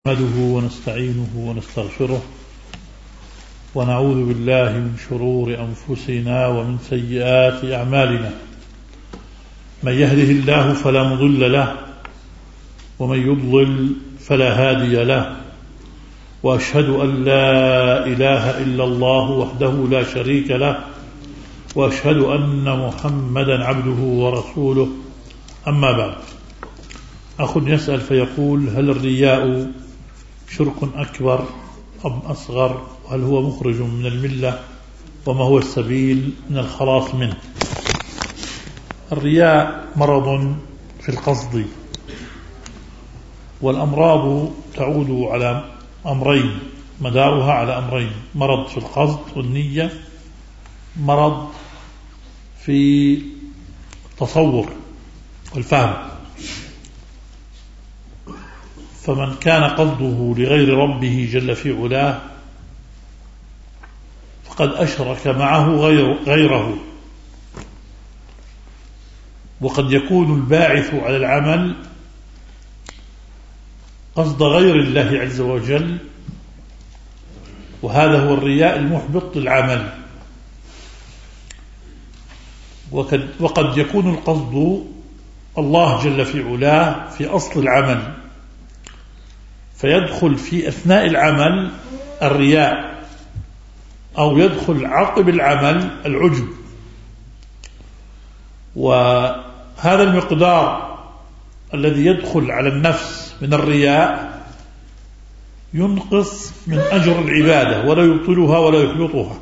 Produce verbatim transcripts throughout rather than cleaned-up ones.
نحمده ونستعينه ونستغفره ونعوذ بالله من شرور أنفسنا ومن سيئات أعمالنا. من يهده الله فلا مضل له ومن يضلل فلا هادي له، وأشهد أن لا إله إلا الله وحده لا شريك له، وأشهد أن محمدا عبده ورسوله. أما بعد، أخ يسأل فيقول: هل الرياء شرك أكبر أم أصغر؟ وهل هو مخرج من الملة؟ وما هو السبيل من الخلاص منه؟ الرياء مرض في القصد، والأمراض تعود على أمرين، مدارها على أمرين: مرض في القصد والنية، مرض في التصور والفهم. فمن كان قصده لغير ربه جل في علاه فقد أشرك معه غير غيره. وقد يكون الباعث على العمل قصد غير الله عز وجل، وهذا هو الرياء المحبط للعمل. وقد, وقد يكون القصد الله جل في علاه في أصل العمل، فيدخل في أثناء العمل الرياء، أو يدخل عقب العمل العجب. وهذا المقدار الذي يدخل على النفس من الرياء ينقص من أجر العبادة ولا يبطلها ولا يحبطها.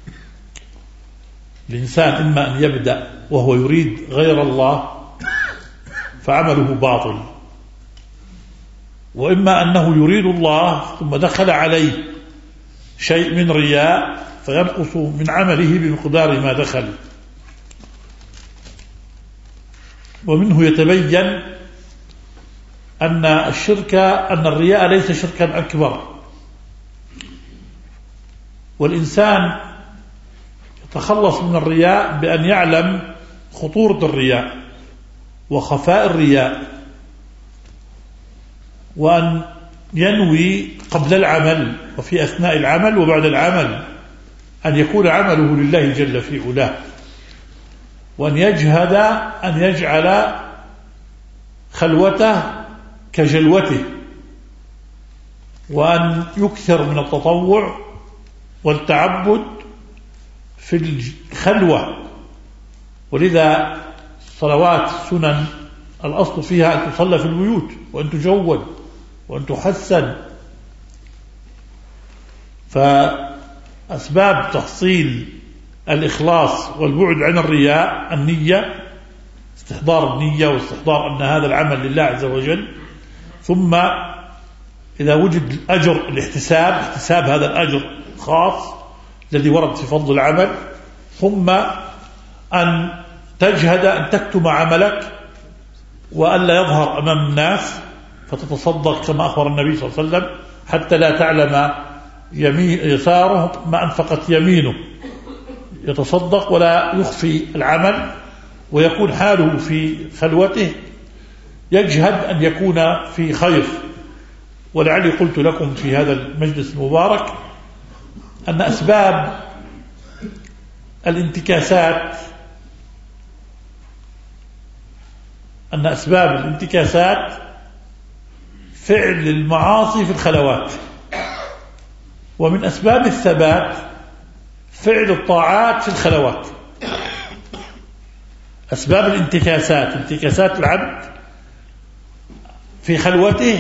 الإنسان إما أن يبدأ وهو يريد غير الله فعمله باطل، وإما أنه يريد الله ثم دخل عليه شيء من رياء فينقص من عمله بمقدار ما دخل. ومنه يتبين أن الشرك أن الرياء ليس شركا أكبر، والإنسان يتخلص من الرياء بأن يعلم خطورة الرياء وخفاء الرياء، وأن ينوي قبل العمل وفي أثناء العمل وبعد العمل أن يكون عمله لله جل في علاه، وأن يجهد أن يجعل خلوته كجلوته، وأن يكثر من التطوع والتعبد في الخلوة. ولذا صلوات السنن الأصل فيها أن تصلى في البيوت وأن تجود وأن تحسن. فأسباب تحصيل الإخلاص والبعد عن الرياء النية، استحضار النية واستحضار أن هذا العمل لله عز وجل، ثم إذا وجد الأجر الاحتساب، احتساب هذا الأجر خاص الذي ورد في فضل العمل، ثم أن تجهد أن تكتم عملك وألا يظهر أمام الناس فتتصدق كما أخبر النبي صلى الله عليه وسلم حتى لا تعلم يمين يساره ما أنفقت يمينه، يتصدق ولا يخفي العمل ويكون حاله في خلوته يجهد أن يكون في خير. ولعلي قلت لكم في هذا المجلس المبارك أن أسباب الانتكاسات أن أسباب الانتكاسات فعل المعاصي في الخلوات، ومن أسباب الثبات فعل الطاعات في الخلوات. أسباب الانتكاسات انتكاسات العبد في خلوته،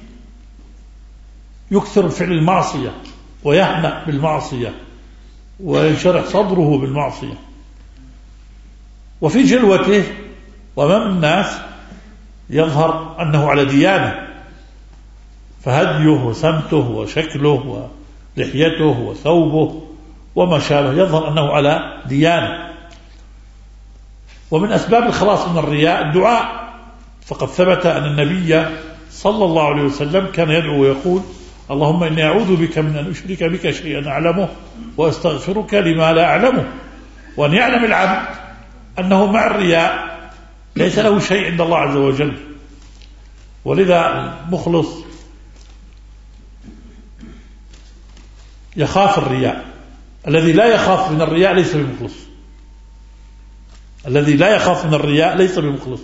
يكثر فعل المعصية ويهنأ بالمعصية وينشرح صدره بالمعصية، وفي جلوته وأمام الناس يظهر أنه على ديانة، فهديه وسمته وشكله ولحيته وثوبه وما شابه يظهر أنه على ديانة. ومن أسباب الخلاص من الرياء الدعاء، فقد ثبت أن النبي صلى الله عليه وسلم كان يدعو ويقول: اللهم إني أعوذ بك من أن أشرك بك شيئا أعلمه وأستغفرك لما لا أعلمه. وأن يعلم العبد أنه مع الرياء ليس له شيء عند الله عز وجل. ولذا المخلص يخاف الرياء. الذي لا يخاف من الرياء ليس بمخلص. الذي لا يخاف من الرياء ليس بمخلص.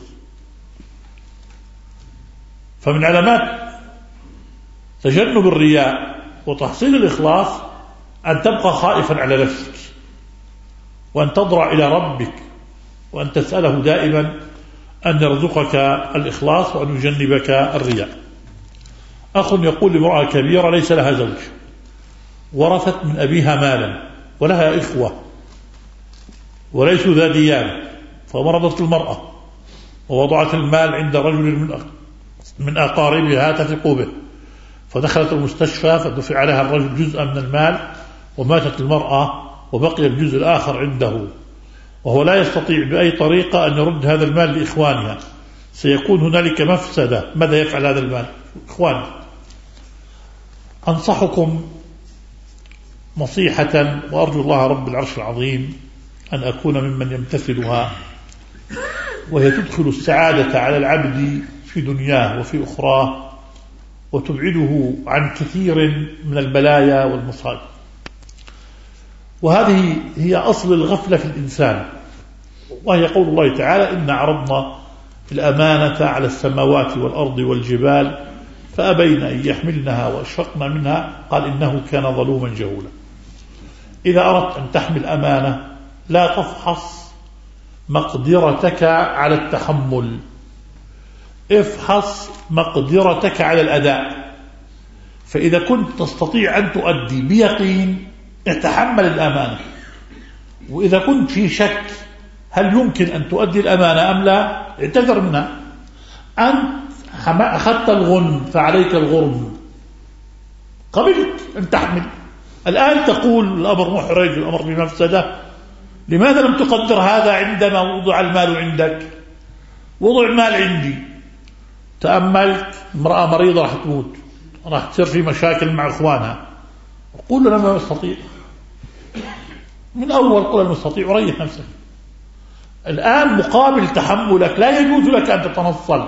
فمن علامات تجنب الرياء وتحصيل الإخلاص أن تبقى خائفا على نفسك، وأن تضرع إلى ربك، وأن تسأله دائما أن يرزقك الإخلاص وأن يجنبك الرياء. أخ يقول لامرأة كبيرة ليس لها زوج، ورثت من أبيها مالا ولها إخوة وليسوا ذا ديانة، فمرضت المرأة ووضعت المال عند رجل من أقاربها تثق به، فدخلت المستشفى فدفع عليها الرجل جزءا من المال وماتت المرأة وبقي الجزء الآخر عنده، وهو لا يستطيع بأي طريقة أن يرد هذا المال لإخوانها، سيكون هنالك مفسدة. ماذا يفعل هذا المال؟ إخواني، أنصحكم نصيحة وأرجو الله رب العرش العظيم أن أكون ممن يمتثلها، وهي تدخل السعادة على العبد في دنياه وفي أخراه، وتبعده عن كثير من البلايا والمصائب. وهذه هي أصل الغفلة في الإنسان، وهي قول الله تعالى: إن عرضنا الأمانة على السماوات والأرض والجبال فأبين أن يحملنها وأشفقنا منها قال إنه كان ظلوما جهولا. إذا أردت أن تحمل أمانة لا تفحص مقدرتك على التحمل، افحص مقدرتك على الأداء. فإذا كنت تستطيع أن تؤدي بيقين اتحمل الأمانة، وإذا كنت في شك هل يمكن أن تؤدي الأمانة أم لا اعتذر منها. أنت أخذت الغنم فعليك الغرم، قبلت أن تحمل. الآن تقول الأمر محرج، الأمر بمفسدة، لماذا لم تقدر هذا عندما وضع المال عندك؟ وضع المال عندي، تأملت امرأة مريضة راح تموت، راح تصير في مشاكل مع إخوانها، قول له ما أستطيع من أول، قول أنا أستطيع وريح نفسك. الآن مقابل تحملك لا يجوز لك أن تتنصل.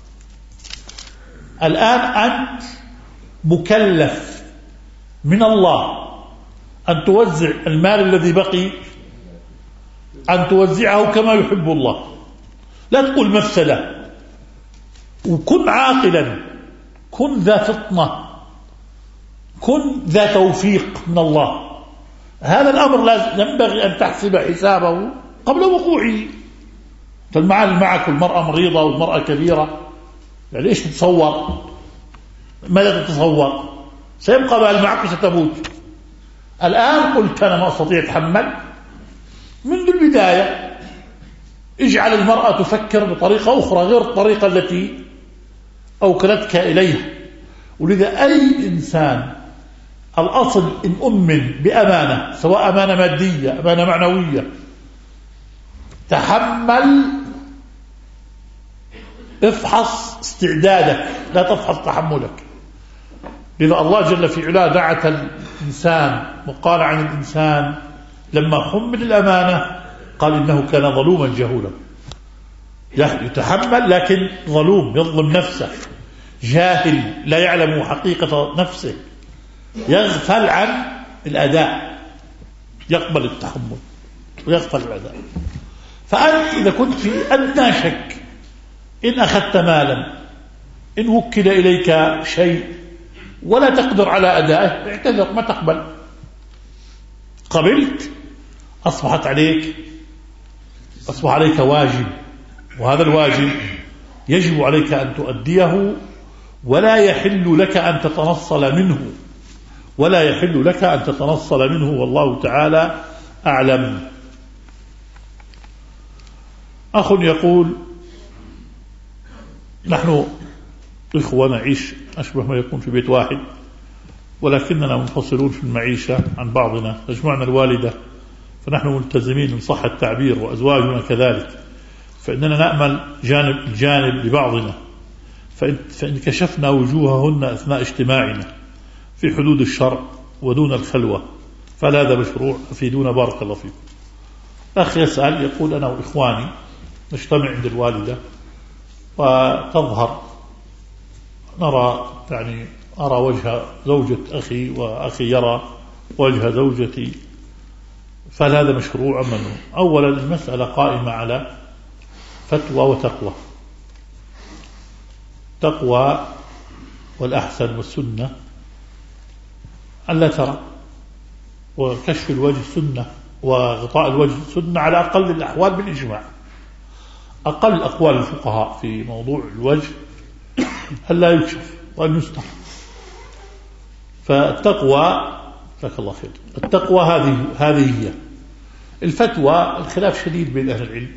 الآن أنت مكلف من الله أن توزع المال الذي بقي، أن توزعه كما يحب الله، لا تقول مفسدة. وكن عاقلا، كن ذا فطنة، كن ذا توفيق من الله. هذا الأمر لا ينبغي أن تحسب حسابه قبل وقوعه. فالمعال معك المرأة مريضة والمرأة كبيرة، يعني إيش تتصور؟ ماذا تتصور؟ سيبقى بال معك وستموت. الآن قلت أنا ما أستطيع أتحمل منذ البداية. اجعل المرأة تفكر بطريقة أخرى غير الطريقة التي أوكلتك إليها. ولذا أي إنسان الأصل إن أمن بأمانة، سواء أمانة مادية أمانة معنوية، تحمل، افحص استعدادك لا تفحص تحملك. لذا الله جل في علاه دعت الإنسان وقال عن الإنسان لما حمل الأمانة قال إنه كان ظلوما جهولا. يتحمل لكن ظلوم، يظلم نفسه، جاهل لا يعلم حقيقة نفسه، يغفل عن الأداء، يقبل التحمل ويغفل الأداء. فأنت إذا كنت في أدنى شك، إن أخذت مالا، إن وكل إليك شيء ولا تقدر على أدائه اعتذر، ما تقبل. قبلت أصبحت عليك أصبح عليك واجب، وهذا الواجب يجب عليك أن تؤديه، ولا يحل لك أن تتنصل منه، ولا يحل لك أن تتنصل منه، والله تعالى أعلم. أخ يقول: نحن إخوة نعيش أشبه ما يكون في بيت واحد، ولكننا منفصلون في المعيشة عن بعضنا، تجمعنا الوالدة فنحن ملتزمين إن صح التعبير، وأزواجنا كذلك، فإننا نأمل جانب الجانب لبعضنا، فإن, فإن كشفنا وجوههن أثناء اجتماعنا في حدود الشرع ودون الخلوة فلا هذا مشروع، أفيدونا بارك الله فيكم. أخ يسأل يقول: أنا وإخواني نجتمع عند الوالدة وتظهر، نرى يعني أرى وجه زوجة أخي وأخي يرى وجه زوجتي، فهل هذا مشروع أم منه؟ أولا المسألة قائمة على فتوى وتقوى. تقوى والأحسن والسنة ألا ترى، وكشف الوجه سنة، وغطاء الوجه سنة على أقل الأحوال بالإجماع. أقل أقوال الفقهاء في موضوع الوجه ألا يكشف وأن يستر. فالتقوى جزاك الله خير، التقوى هذه هذه هي. الفتوى الخلاف شديد بين أهل العلم،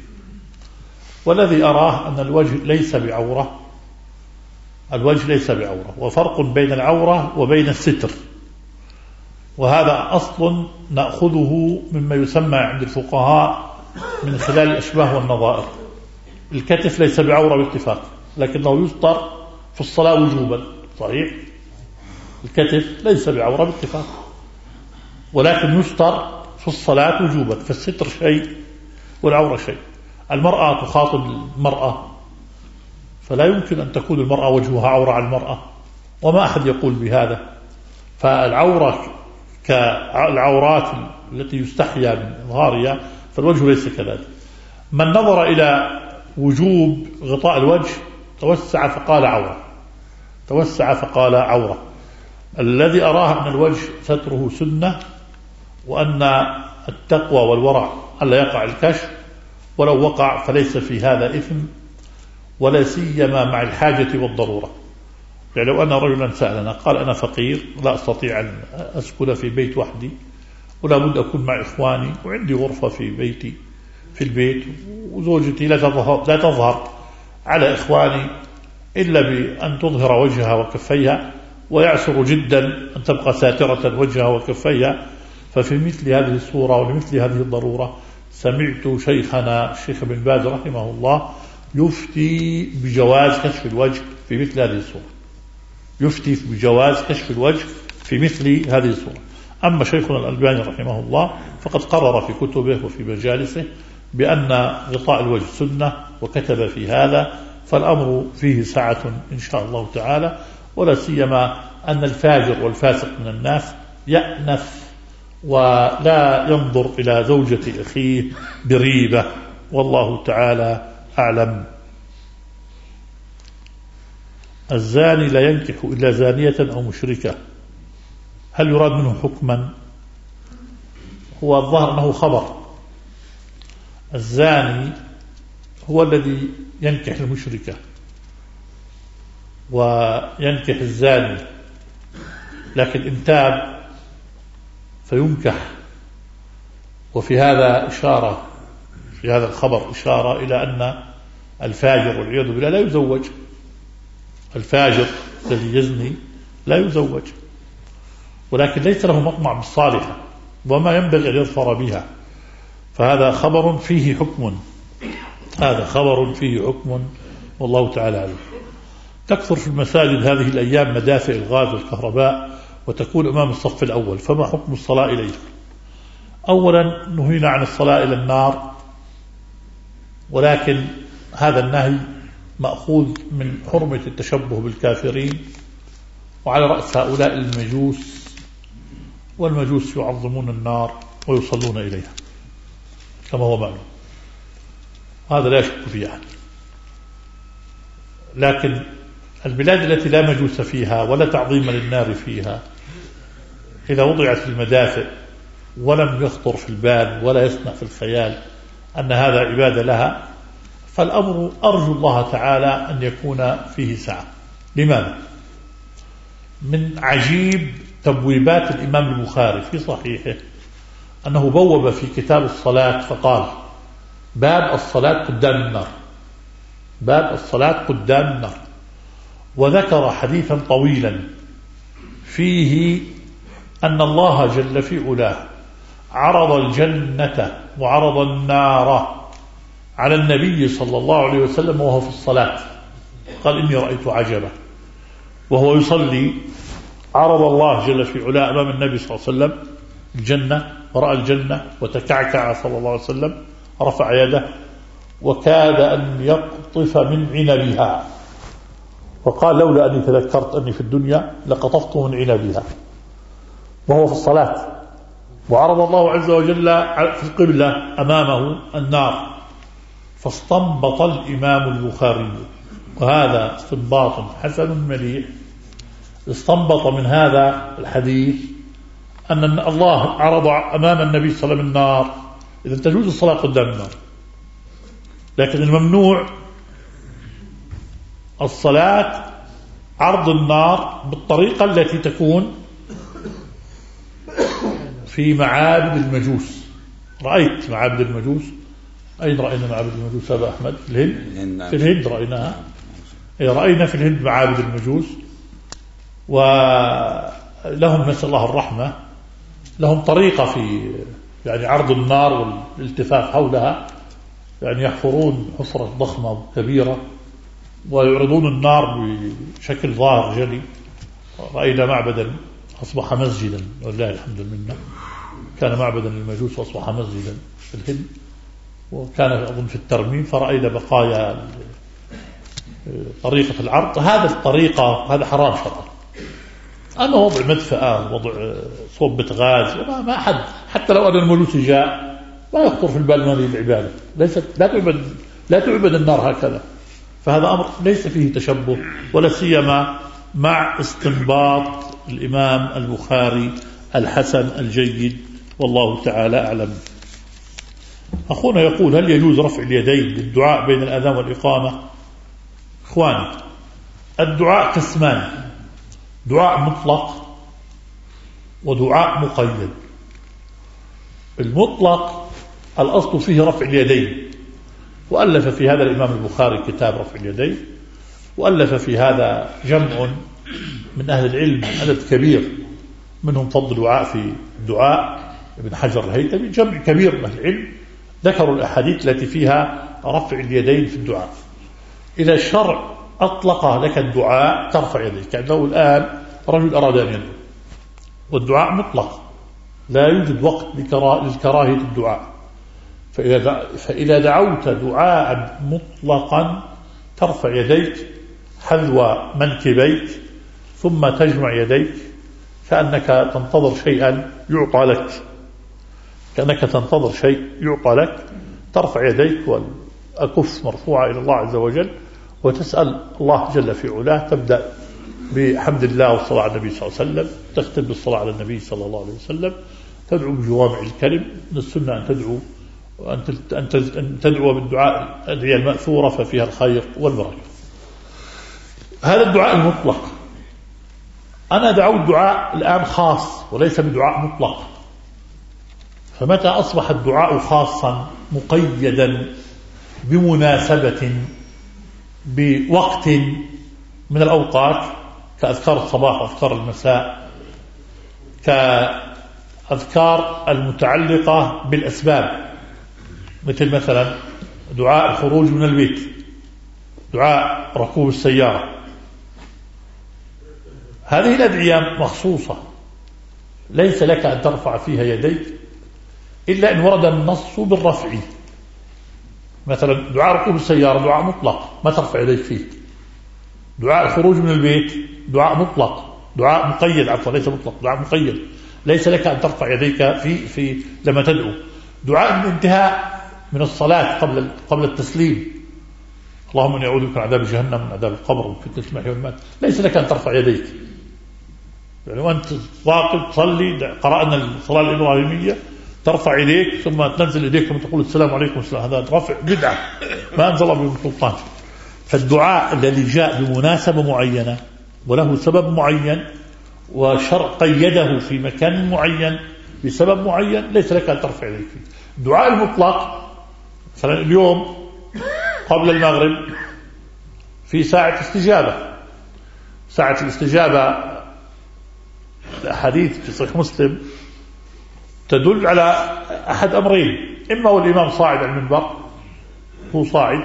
والذي أراه أن الوجه ليس بعورة، الوجه ليس بعورة، وفرق بين العورة وبين الستر، وهذا أصل نأخذه مما يسمى عند الفقهاء من خلال الأشباه والنظائر. الكتف ليس بعورة باتفاق، لكنه يستر في الصلاة وجوبا، صحيح؟ الكتف ليس بعورة باتفاق، ولكن يستر في الصلاة وجوبا، فالستر شيء والعورة شيء. المرأة تخاطب المرأة، فلا يمكن أن تكون المرأة وجهها عورة على المرأة، وما أحد يقول بهذا. فالعورة كالعورات التي يستحيا من إظهارها، فالوجه ليس كذلك. من نظر إلى وجوب غطاء الوجه توسع فقال عورة، توسع فقال عورة. الذي أراه أن الوجه ستره سنة، وأن التقوى والورع ألا يقع الكشف، ولو وقع فليس في هذا إثم، ولا سيما مع الحاجة والضرورة. يعني لو أن رجلا سألنا قال أنا فقير لا أستطيع أن أسكن في بيت وحدي، ولا بد أكون مع إخواني، وعندي غرفة في بيتي في البيت، وزوجتي لا تظهر, لا تظهر على إخواني إلا بأن تظهر وجهها وكفيها، ويعسر جدا أن تبقى ساترة وجهها وكفيها. ففي مثل هذه الصورة ولمثل هذه الضرورة سمعت شيخنا الشيخ بن باز رحمه الله يفتي بجواز كشف الوجه في مثل هذه الصورة، يفتي بجواز كشف الوجه في مثل هذه الصورة. أما شيخنا الألباني رحمه الله فقد قرر في كتبه وفي مجالسه بأن غطاء الوجه سنة، وكتب في هذا، فالأمر فيه سعة إن شاء الله تعالى. ولا سيما أن الفاجر والفاسق من الناس يأنف ولا ينظر إلى زوجة أخيه بريبة، والله تعالى أعلم. الزاني لا ينكح إلا زانية أو مشركة، هل يراد منه حكما؟ هو الظاهر أنه خبر. الزاني هو الذي ينكح المشركة وينكح الزاني، لكن إن تاب فينكح. وفي هذا إشارة، في هذا الخبر إشارة إلى أن الفاجر والعياذ بالله لا يزوج، الفاجر الذي يزني لا يزوج، ولكن ليس له مطمع بالصالحة وما ينبغي أن يظفر بها. فهذا خبر فيه حكم، هذا خبر فيه حكم، والله تعالى أعلم. تكثر في المساجد هذه الأيام مدافع الغاز والكهرباء، وتكون أمام الصف الأول، فما حكم الصلاة إليه؟ أولا نهينا عن الصلاة إلى النار، ولكن هذا النهي مأخوذ من حرمة التشبه بالكافرين، وعلى رأس هؤلاء المجوس، والمجوس يعظمون النار ويصلون إليها كما هو معلوم، هذا لا يشك فيه يعني. لكن البلاد التي لا مجوس فيها ولا تعظيم للنار فيها، إذا وضعت المدافع ولم يخطر في البال ولا يسمع في الخيال أن هذا عبادة لها، فالأمر أرجو الله تعالى أن يكون فيه سعة. لماذا؟ من عجيب تبويبات الإمام البخاري في صحيحه أنه بوب في كتاب الصلاة فقال: باب الصلاة قدام النار، باب الصلاة قدام النار، وذكر حديثا طويلا فيه أن الله جل في علاه عرض الجنة وعرض النار على النبي صلى الله عليه وسلم وهو في الصلاة، قال: إني رأيت عجبا. وهو يصلي عرض الله جل في علاه أمام النبي صلى الله عليه وسلم الجنة، ورأى الجنة وتكعكع صلى الله عليه وسلم، رفع يده وكاد أن يقطف من عنبها، وقال: لولا أني تذكرت أني في الدنيا لقطفت من عنبها، وهو في الصلاة. وعرض الله عز وجل في القبلة أمامه النار، فاستنبط الإمام البخاري، وهذا استنباط حسن مليح، استنبط من هذا الحديث أن الله عرض أمام النبي صلى الله عليه وسلم النار، إذا تجوز الصلاة قدام النار، لكن الممنوع الصلاة عرض النار بالطريقة التي تكون في معابد المجوس. رأيت معابد المجوس؟ أين رأينا معابد المجوس أبا أحمد؟ في الهند؟ في الهند رأيناها. رأينا في الهند معابد المجوس، ولهم نسأل الله الرحمة، لهم طريقة في يعني عرض النار والالتفاف حولها، يعني يحفرون حفرة ضخمة كبيرة ويعرضون النار بشكل ظاهر جلي. رأينا معبدا أصبح مسجدا والله الحمد لله، كان معبدا للمجوس وأصبح مسجدا في الهند، وكان أظن في الترميم، فرأينا بقايا طريقة العرض. هذا الطريقة هذا حرام شرعا. أما وضع مدفأة، وضع صوبة غاز، ما حد حتى لو أن المجوس جاء ما يخطر في البال هذه العبادة، ليست لا تعبد لا تعبد النار هكذا. فهذا أمر ليس فيه تشبه، ولا سيما مع استنباط الإمام البخاري الحسن الجيد، والله تعالى أعلم. أخونا يقول: هل يجوز رفع اليدين للدعاء بين الأذان والإقامة؟ إخواني، الدعاء قسمان: دعاء مطلق ودعاء مقيد. المطلق الأصل فيه رفع اليدين، وألف في هذا الإمام البخاري كتاب رفع اليدين، وألف في هذا جمع من أهل العلم عدد كبير، منهم فضل دعاء في الدعاء ابن حجر الهيثمي، جمع كبير من أهل العلم ذكروا الأحاديث التي فيها رفع اليدين في الدعاء. إذا الشرع أطلق لك الدعاء ترفع يديك، كأنه الآن رجل أراد أن يدعو، والدعاء مطلق لا يوجد وقت لكراهية الدعاء. فإذا فإذا دعوت دعاء مطلقا ترفع يديك حذو منكبيك، ثم تجمع يديك كأنك تنتظر شيئا يعطى لك، كأنك تنتظر شيء يعطى لك، ترفع يديك والأكف مرفوعة إلى الله عز وجل، وتسأل الله جل في علاه. تبدأ بحمد الله والصلاة على النبي صلى الله عليه وسلم، تختم بالصلاة على النبي صلى الله عليه وسلم، تدعو بجوامع الكلم. من السنة أن تدعو أن تدعو بالدعاء الأدعية المأثورة ففيها الخير والبركة. هذا الدعاء المطلق. أنا دعوت دعاء الآن خاص وليس بدعاء مطلق، فمتى أصبح الدعاء خاصا مقيدا بمناسبة بوقت من الأوقات، كأذكار الصباح وأذكار المساء، كأذكار المتعلقة بالأسباب، مثل مثلا دعاء الخروج من البيت، دعاء ركوب السيارة، هذه الأدعية مخصوصة ليس لك أن ترفع فيها يديك إلا إن ورد النص بالرفع. مثلا دعاء ركوب السيارة دعاء مطلق ما ترفع يديك فيه. دعاء الخروج من البيت دعاء مطلق، دعاء مقيد، عفوا ليس مطلق، دعاء مقيد ليس لك أن ترفع يديك في في لما تدعو. دعاء الانتهاء من الصلاة قبل قبل التسليم، اللهم اني اعوذ بك من عذاب جهنم ومن عذاب القبر ومن فتنة المحيا والممات، ليس لك أن ترفع يديك. يعني وأنت واقف تصلي، قرأنا الصلاة الإبراهيمية، ترفع يديك ثم تنزل يديك ثم تقول السلام عليكم السلام، هذا رفع بدعة ما أنزل الله به سلطان. فالدعاء الذي جاء بمناسبة معينة وله سبب معين وشرع قيده في مكان معين بسبب معين ليس لك أن ترفع يديك فيه. الدعاء المطلق مثلا اليوم قبل المغرب في ساعة استجابة، ساعة الاستجابة الأحاديث في صحيح مسلم تدل على أحد أمرين: إما هو الإمام صاعد على المنبر، هو صاعد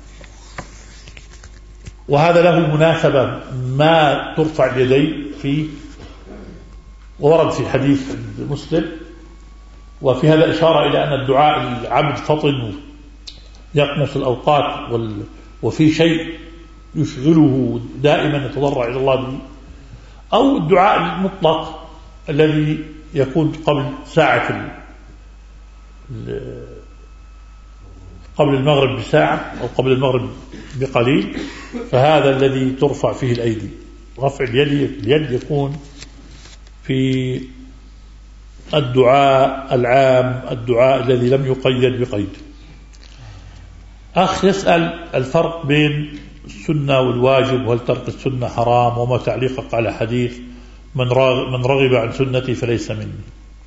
وهذا له مناسبة ما ترفع اليدين فيه، وورد في حديث مسلم، وفي هذا إشارة إلى أن الدعاء العبد فطن يقمص الأوقات وال... وفي شيء يشغله دائما يتضرع إلى الله به. أو الدعاء المطلق الذي يكون قبل ساعة قبل المغرب بساعة أو قبل المغرب بقليل، فهذا الذي ترفع فيه الأيدي. رفع اليد اليد يكون في الدعاء العام، الدعاء الذي لم يقيد بقيد. أخ يسأل الفرق بين السنة والواجب، وهل ترك السنة حرام، وما تعليقك على حديث من رغب عن سنتي فليس مني.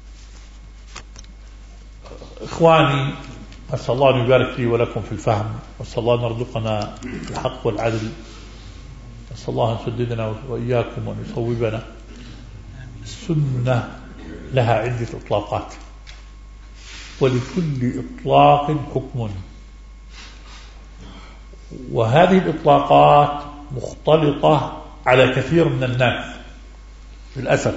إخواني، أسأل الله أن يبارك لي ولكم في الفهم، وأسأل الله أن يرزقنا الحق والعدل، أسأل الله أن يسددنا وإياكم وأن يصوبنا. السنة لها عدة إطلاقات، ولكل إطلاق حكم، وهذه الإطلاقات مختلطة على كثير من الناس للأسف.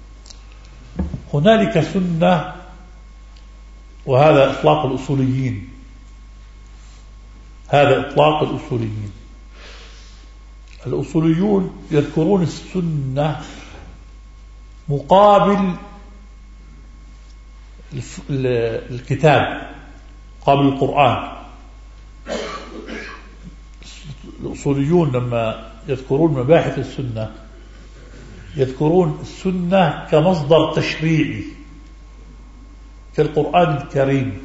هنالك سنة، وهذا إطلاق الأصوليين، هذا إطلاق الأصوليين. الأصوليون يذكرون السنة مقابل الكتاب، مقابل القرآن. الأصوليون لما يذكرون مباحث السنة يذكرون السنة كمصدر تشريعي كالقرآن الكريم،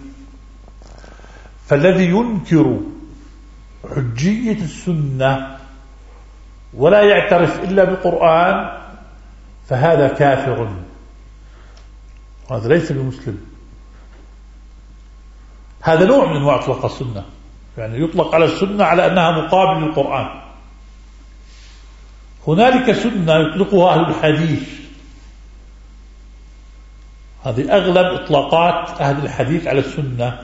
فالذي ينكر حجية السنة ولا يعترف إلا بالقرآن فهذا كافر، هذا ليس بمسلم. هذا نوع من أنواع إطلاق السنة، يعني يطلق على السنة على أنها مقابل للقرآن. هنالك سنة يطلقها أهل الحديث، هذه أغلب إطلاقات أهل الحديث على السنة،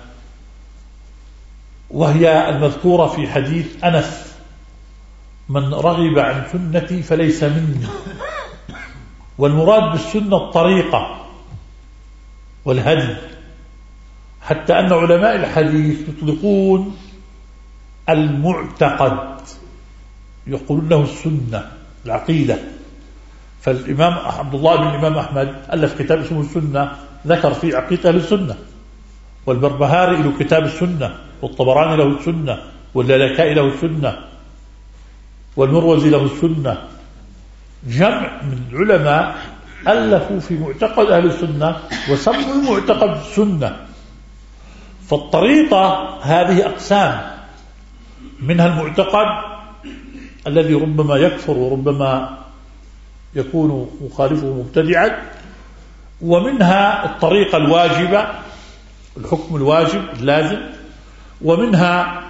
وهي المذكورة في حديث أنس: من رغب عن سنتي فليس مني. والمراد بالسنة الطريقة والهدي، حتى أن علماء الحديث يطلقون المعتقد، يقولون له السنة، العقيدة. فالإمام عبد الله بن الإمام أحمد ألف كتاب اسمه السنة، ذكر فيه عقيدة للسنة، والبربهاري له كتاب السنة، والطبراني له السنة، واللالكائي له السنة، والمروزي له السنة. جمع من العلماء ألفوا في معتقد أهل السنة وسموا المعتقد السنة. فالطريقة هذه أقسام، منها المعتقد الذي ربما يكفر وربما يكون مخالفه مبتدعا، ومنها الطريقة الواجبة، الحكم الواجب اللازم، ومنها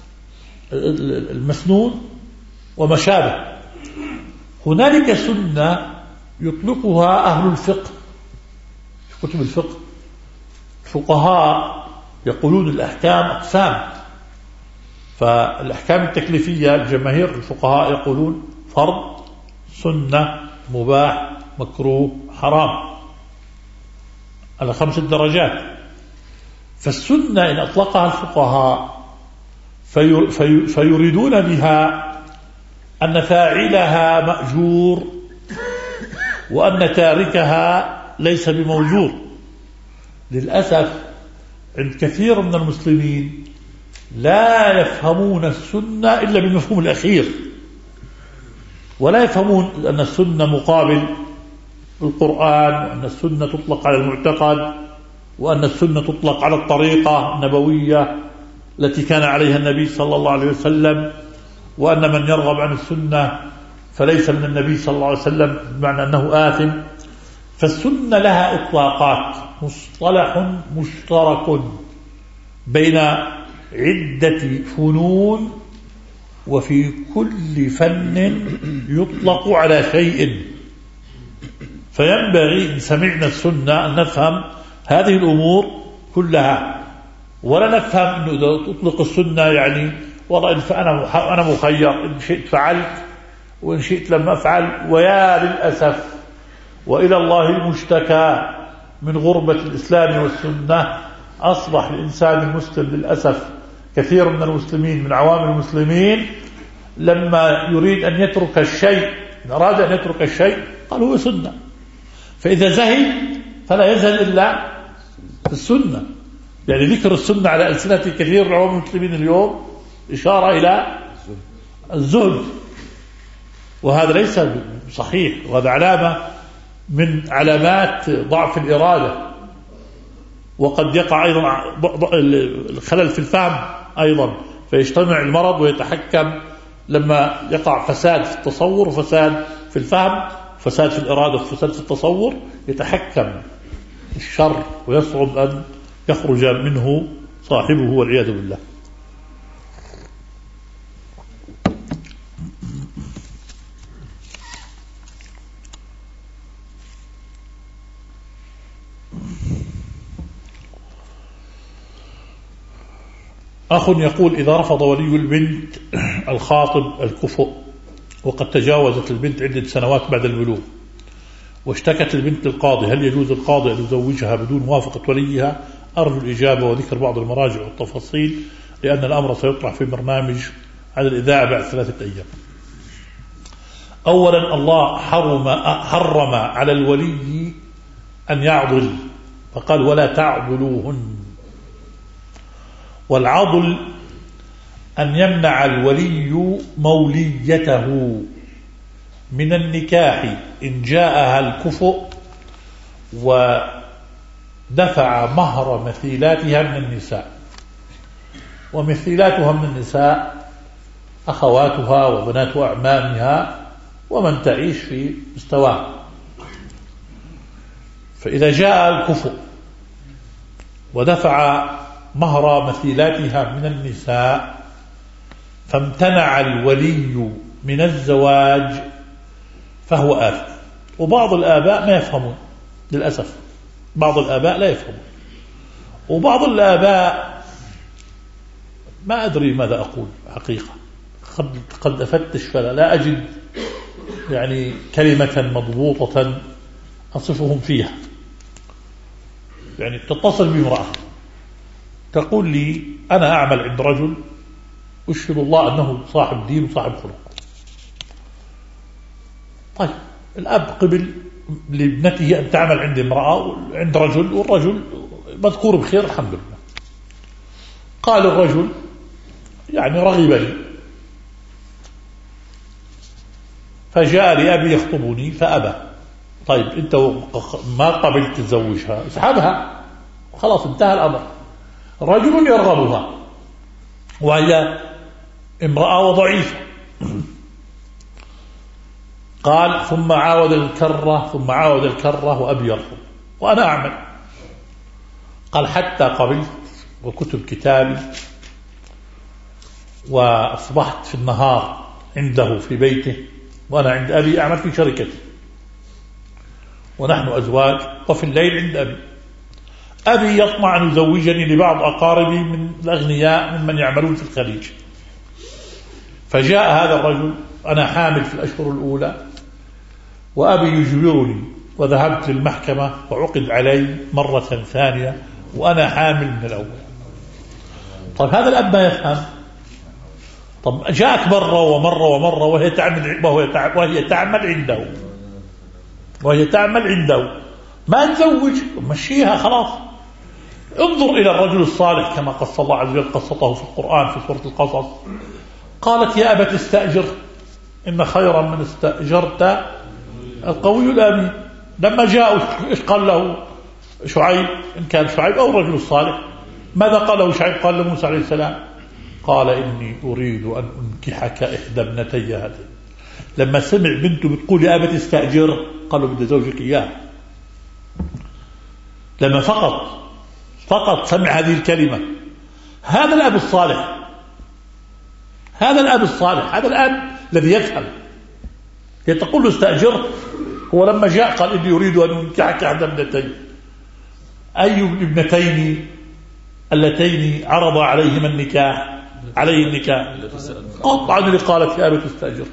المسنون وما شابه. هنالك سنة يطلقها أهل الفقه في كتب الفقه. الفقهاء يقولون الأحكام أقسام، فالأحكام التكليفية الجماهير الفقهاء يقولون فرض، سنة، مباح، مكروه، حرام، على خمس درجات. فالسنة إن أطلقها الفقهاء في في فيريدون بها أن فاعلها مأجور، وأن تاركها ليس بموجور. للأسف عند كثير من المسلمين لا يفهمون السنة إلا بالمفهوم الأخير، ولا يفهمون أن السنة مقابل القرآن، وأن السنة تطلق على المعتقد، وأن السنة تطلق على الطريقة النبوية التي كان عليها النبي صلى الله عليه وسلم، وأن من يرغب عن السنة فليس من النبي صلى الله عليه وسلم، بمعنى أنه آثم. فالسنة لها إطلاقات، مصطلح مشترك بين عدة فنون، وفي كل فن يطلق على شيء. فينبغي إن سمعنا السنة أن نفهم هذه الأمور كلها، ولا نفهم أنه إذا تطلق السنة يعني والله فأنا أنا مخير، إن شئت فعلت وإن شئت لم أفعل. ويا للأسف وإلى الله المشتكى من غربة الإسلام والسنة، أصبح الإنسان المسلم للأسف كثير من المسلمين من عوام المسلمين لما يريد أن يترك الشيء، إن أراد أن يترك الشيء قال هو سنة. فإذا زهد فلا يزهد إلا في السنة. يعني ذكر السنة على ألسنة كثير من علماء المسلمين اليوم إشارة إلى الزهد، وهذا ليس صحيح، وهذا علامة من علامات ضعف الإرادة. وقد يقع أيضا الخلل في الفهم أيضا، فيجتمع المرض ويتحكم لما يقع فساد في التصور وفساد في الفهم، فساد في الإرادة وفساد في التصور، يتحكم الشر ويصعب أن يخرج منه صاحبه والعياذ بالله. أخ يقول: إذا رفض ولي البنت الخاطب الكفؤ وقد تجاوزت البنت عدة سنوات بعد البلوغ، واشتكت البنت للقاضي، هل يجوز القاضي أن يزوجها بدون موافقة وليها؟ أرجو الإجابة وذكر بعض المراجع والتفاصيل، لأن الأمر سيطرح في برنامج على الإذاعة بعد ثلاثة أيام. أولا، الله حرم, حرم على الولي أن يعضل، فقال: ولا تعضلوهن. والعضل أن يمنع الولي موليته من النكاح إن جاءها الكفؤ ودفع مهر مثيلاتها من النساء، ومثيلاتها من النساء أخواتها وبنات أعمامها ومن تعيش في مستواه. فإذا جاء الكفؤ ودفع مهر مثيلاتها من النساء فامتنع الولي من الزواج فهو آثم. وبعض الآباء ما يفهمون للأسف، بعض الآباء لا يفهمون، وبعض الآباء ما أدري ماذا أقول حقيقة، قد, قد أفتش فلا لا أجد يعني كلمة مضبوطة أصفهم فيها. يعني تتصل بامرأة تقول لي: أنا أعمل عند رجل أشهد الله أنه صاحب دين وصاحب خلق. طيب، الأب قبل لابنته أن تعمل عند امرأة عند رجل، والرجل مذكور بخير الحمد لله. قال الرجل: يعني رغب لي، فجاء لأبي يخطبني فأبى. طيب، أنت ما قبلت تزوجها، اسحبها، خلاص انتهى الأمر. رجل يرغبها وهي امرأة وضعيفة. قال: ثم عاود الكرة ثم عاود الكرة وأبي يرفض وأنا أعمل. قال: حتى قبلت وكتب كتابي وأصبحت في النهار عنده في بيته، وأنا عند أبي أعمل في شركتي ونحن أزواج، وفي الليل عند أبي. أبي يطمع أن يزوجني لبعض أقاربي من الأغنياء ممن يعملون في الخليج. فجاء هذا الرجل، أنا حامل في الأشهر الأولى، وأبي يجبرني، وذهبت للمحكمة وعقد علي مرة ثانية وأنا حامل من الأول. طيب، هذا الأب ما يفهم. طب جاءت مرة ومرة ومرة وهي تعمل وهي تعمل عنده وهي تعمل عنده ما نزوج، مشيها خلاص. انظر إلى الرجل الصالح كما قص الله عز وجل قصته في القرآن في سورة القصص. قالت: يا أبت استأجر إن خيرا من استأجرت القوي الأمين. لما جاءوا إيش قال له شعيب؟ إن كان شعيب أو الرجل الصالح، ماذا قال له شعيب؟ قال لموسى عليه السلام: قال: إني أريد أن أنكحك إحدى ابنتي هاتين. لما سمع بنته بتقول يا أبت استأجر قال له: بدي زوجك إياه. لما فقط فقط سمع هذه الكلمة. هذا الأب الصالح، هذا الأب الصالح، هذا الأب الذي يفهم. هي تقول له استأجر، هو لما جاء قال: إني أريد أن أنكحك إحدى ابنتي. أي ابنتين اللتين عرض عليهما النكاح عليه النكاح؟ قطعا اللي قالت يا أبت استأجر.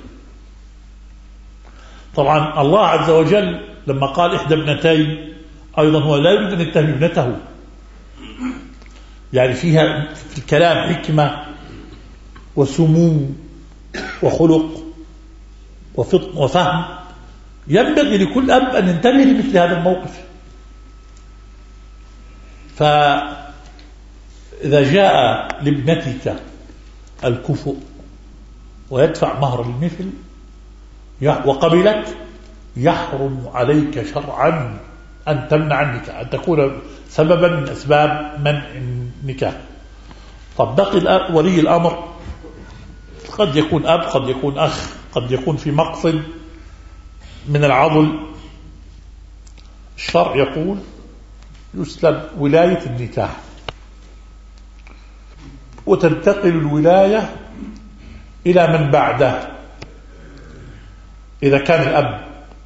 طبعا الله عز وجل لما قال إحدى ابنتين أيضا هو لا يريد أن يتهم ابنته، يعني فيها في الكلام حكمة وسمو وخلق وفطن وفهم، ينبغي لكل أب أن ينتبه لمثل هذا الموقف. فإذا جاء لابنتك الكفؤ ويدفع مهر المثل وقبلت، يحرم عليك شرعا أن تمنع النكاح، أن تكون سببا من أسباب منع النكاح. طب بقي ولي الأمر، قد يكون أب، قد يكون أخ، قد يكون في مقصد من العضل. الشرع يقول يسلب ولاية النكاح وتنتقل الولاية إلى من بعده. إذا كان الأب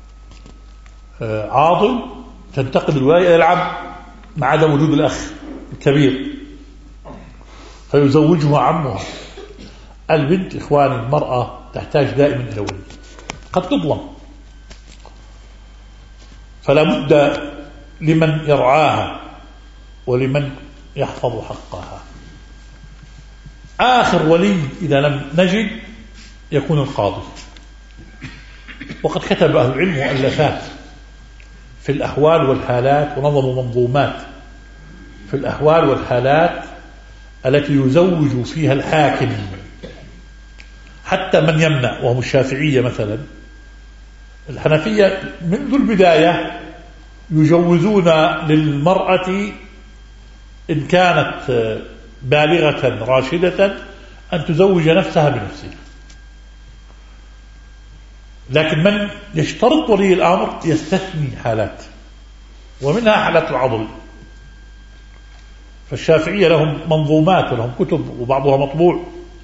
عاضل تنتقل الولاية إلى العم مع عدم وجود الأخ الكبير فيزوجها عمها. البنت إخواني المرأة تحتاج دائما إلى ولي، قد تظلم، فلا بد لمن يرعاها ولمن يحفظ حقها. آخر ولي إذا لم نجد يكون القاضي. وقد كتب أهل العلم مؤلفات في الأحوال والحالات ونظموا منظومات في الأحوال والحالات التي يزوج فيها الحاكم حتى من يمنع، وهم الشافعية مثلا. الحنفية منذ البداية يجوزون للمرأة إن كانت بالغة راشدة أن تزوج نفسها بنفسها، لكن من يشترط ولي الأمر يستثني حالات، ومنها حالات العضل. فالشافعية لهم منظومات ولهم كتب وبعضها مطبوع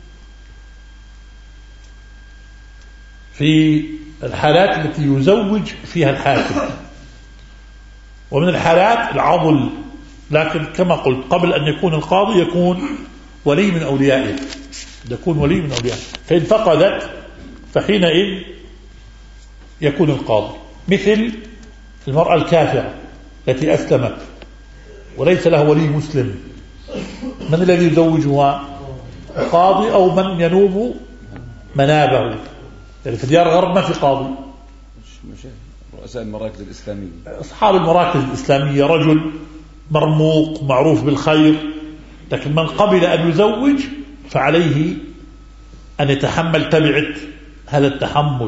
في الحالات التي يزوج فيها الحاكم. ومن الحالات العضل، لكن كما قلت قبل أن يكون القاضي يكون ولي من أوليائه، يكون ولي من أوليائه. فإن فقدت فحينئذ يكون القاضي. مثل المرأة الكافرة التي أسلمت وليس لها ولي مسلم، من الذي يزوجها؟ القاضي أو من ينوب منابه. يعني في ديار الغرب ما في قاضي، رؤساء المراكز الإسلامية، أصحاب المراكز الإسلامية رجل مرموق معروف بالخير، لكن من قبل أن يزوج فعليه أن يتحمل تبعة هذا التحمل،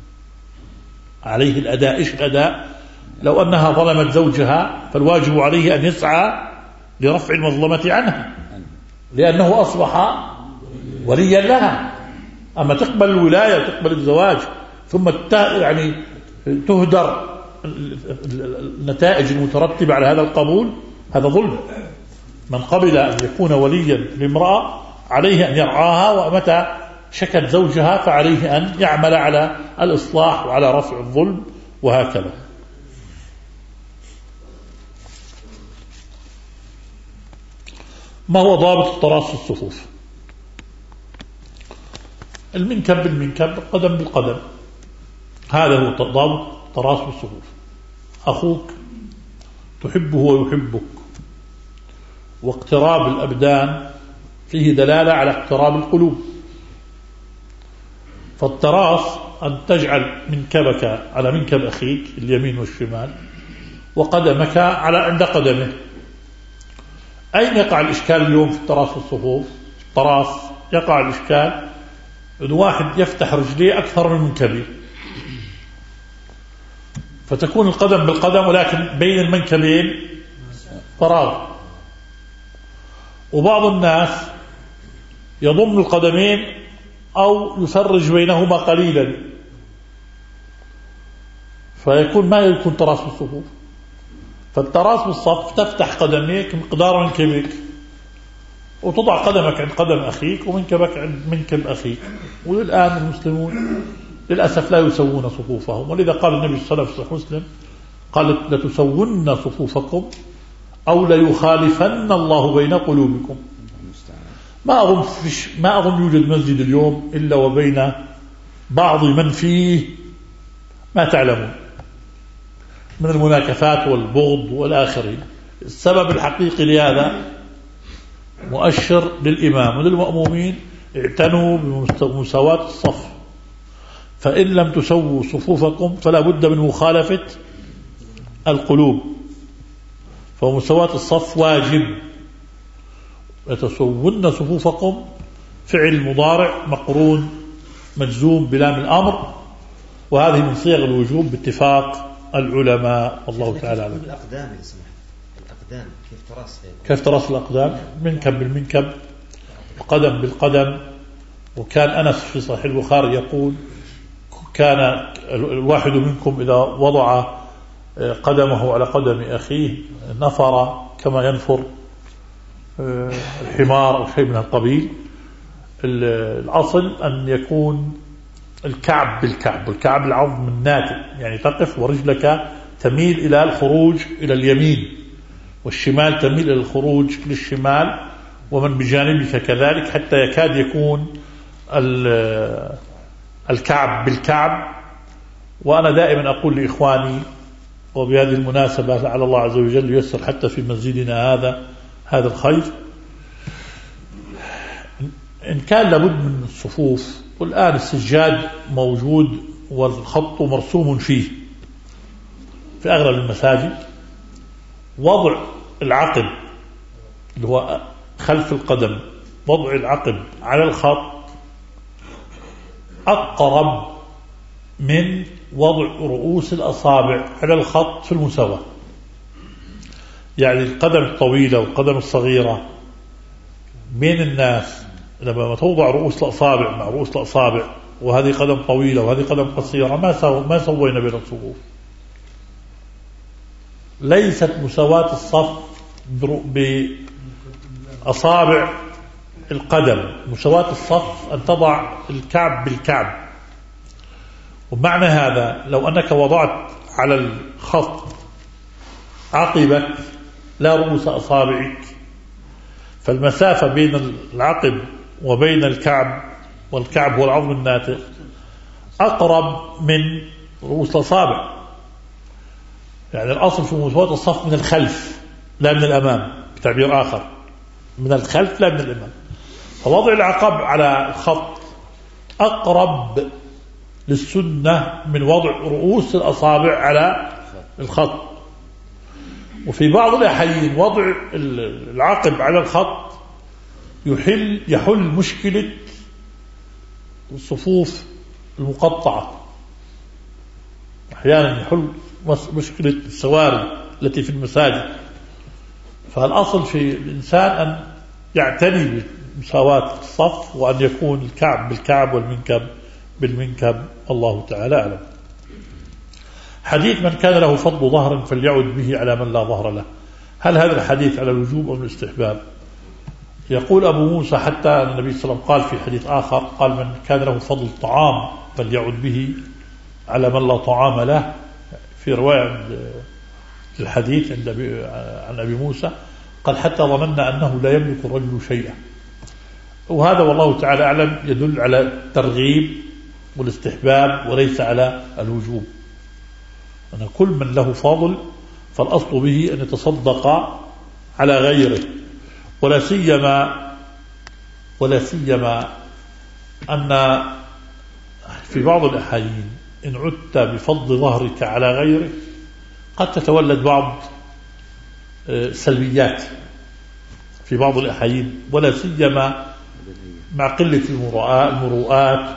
عليه الأداء. إيش الأداء؟ لو أنها ظلمت زوجها فالواجب عليه أن يسعى لرفع المظلمة عنها، لأنه أصبح وليا لها. أما تقبل الولاية وتقبل الزواج ثم يعني تهدر النتائج المترتبة على هذا القبول، هذا ظلم. من قبل أن يكون وليا لامرأة عليه أن يرعاها، ومتى شكت زوجها فعليه أن يعمل على الإصلاح وعلى رفع الظلم، وهكذا. ما هو ضابط التراص الصفوف؟ المنكب بالمنكب، القدم بالقدم، هذا هو ضابط تراص الصفوف. أخوك تحبه ويحبك، واقتراب الأبدان فيه دلالة على اقتراب القلوب. فالتراص أن تجعل منكبك على منكب أخيك اليمين والشمال، وقدمك على عند قدمه. أين يقع الإشكال اليوم في التراص الصفوف؟ التراص يقع الإشكال أن واحد يفتح رجليه أكثر من منكبه، فتكون القدم بالقدم ولكن بين المنكبين فراغ. وبعض الناس يضم القدمين أو يفرج بينهما قليلا، فيكون ما يكون تراص بالصفوف. فالتراص بالصف تفتح قدميك مقدار منكبك، وتضع قدمك عند قدم أخيك ومنكبك عند منكب أخيك. والآن المسلمون للأسف لا يسوون صفوفهم، ولذا قال النبي صلى الله عليه وسلم في مسلم قال لتسون صفوفكم أو ليخالفن الله بين قلوبكم. ما أظن فيش ما أظن يوجد مسجد اليوم إلا وبين بعض من فيه ما تعلمون من المناكفات والبغض والآخرين. السبب الحقيقي لهذا مؤشر للإمام وللمأمومين: اعتنوا بمساواة الصف. فإن لم تسووا صفوفكم فلا بد من مخالفة القلوب، فمساواة الصف واجب. لتسوون صفوفكم فعل مضارع مقرون مجزوم بلام الأمر، وهذه من صيغ الوجوب باتفاق العلماء. الله تعالى أعلم. الأقدام يا سمح، الأقدام كيف تراص كيف تراص الأقدام؟ منكب بالمنكب، القدم بالقدم. وكان أنس في صحيح البخاري يقول كان الواحد منكم إذا وضع قدمه على قدم أخيه نفر كما ينفر الحمار أو شيء من القبيل. الأصل أن يكون الكعب بالكعب، والكعب العظم الناتئ، يعني تقف ورجلك تميل إلى الخروج إلى اليمين، والشمال تميل إلى الخروج للشمال، ومن بجانبك كذلك، حتى يكاد يكون الكعب بالكعب. وأنا دائما أقول لإخواني، وبهذه المناسبة على الله عز وجل ييسر حتى في مسجدنا هذا هذا الخير، إن كان لابد من الصفوف، والآن السجاد موجود والخط مرسوم فيه في أغلب المساجد، وضع العقب اللي هو خلف القدم، وضع العقب على الخط أقرب من وضع رؤوس الأصابع على الخط في المساواة. يعني القدم الطويلة والقدم الصغيرة بين الناس لما توضع رؤوس الأصابع مع رؤوس الأصابع، وهذه قدم طويلة وهذه قدم قصيرة، ما سو ما سوينا بين الصفوف. ليست مساواة الصف بأصابع القدم، مساواة الصف أن تضع الكعب بالكعب. ومعنى هذا لو أنك وضعت على الخط عقبك لا رؤوس أصابعك، فالمسافة بين العقب وبين الكعب، والكعب هو العظم الناتئ، أقرب من رؤوس الأصابع. يعني الأصل في مساواة الصف من الخلف لا من الأمام، بتعبير آخر من الخلف لا من الأمام. فوضع العقب على الخط أقرب للسنة من وضع رؤوس الأصابع على الخط. وفي بعض الأحيان وضع العقب على الخط يحل يحل مشكلة الصفوف المقطعة، أحيانا يحل مشكلة السواري التي في المساجد. فالأصل في الإنسان أن يعتني بمساواة الصف، وأن يكون الكعب بالكعب والمنكب بالمنكب. الله تعالى أعلم. حديث من كان له فضل ظهر فليعد به على من لا ظهر له، هل هذا الحديث على الوجوب أو الاستحباب؟ يقول أبو موسى حتى النبي صلى الله عليه وسلم قال في حديث آخر، قال من كان له فضل طعام فليعد به على من لا طعام له، في رواية الحديث عند عن أبي موسى قال حتى ظننا أنه لا يملك الرجل شيئا. وهذا والله تعالى أعلم يدل على الترغيب والاستحباب وليس على الوجوب. أن كل من له فضل فالأصل به أن يتصدق على غيره، ولا سيما ولا سيما أن في بعض الأحيان إن عدت بفضل ظهرك على غيرك قد تتولد بعض سلبيات في بعض الأحيان، ولا سيما مع قلة المروءات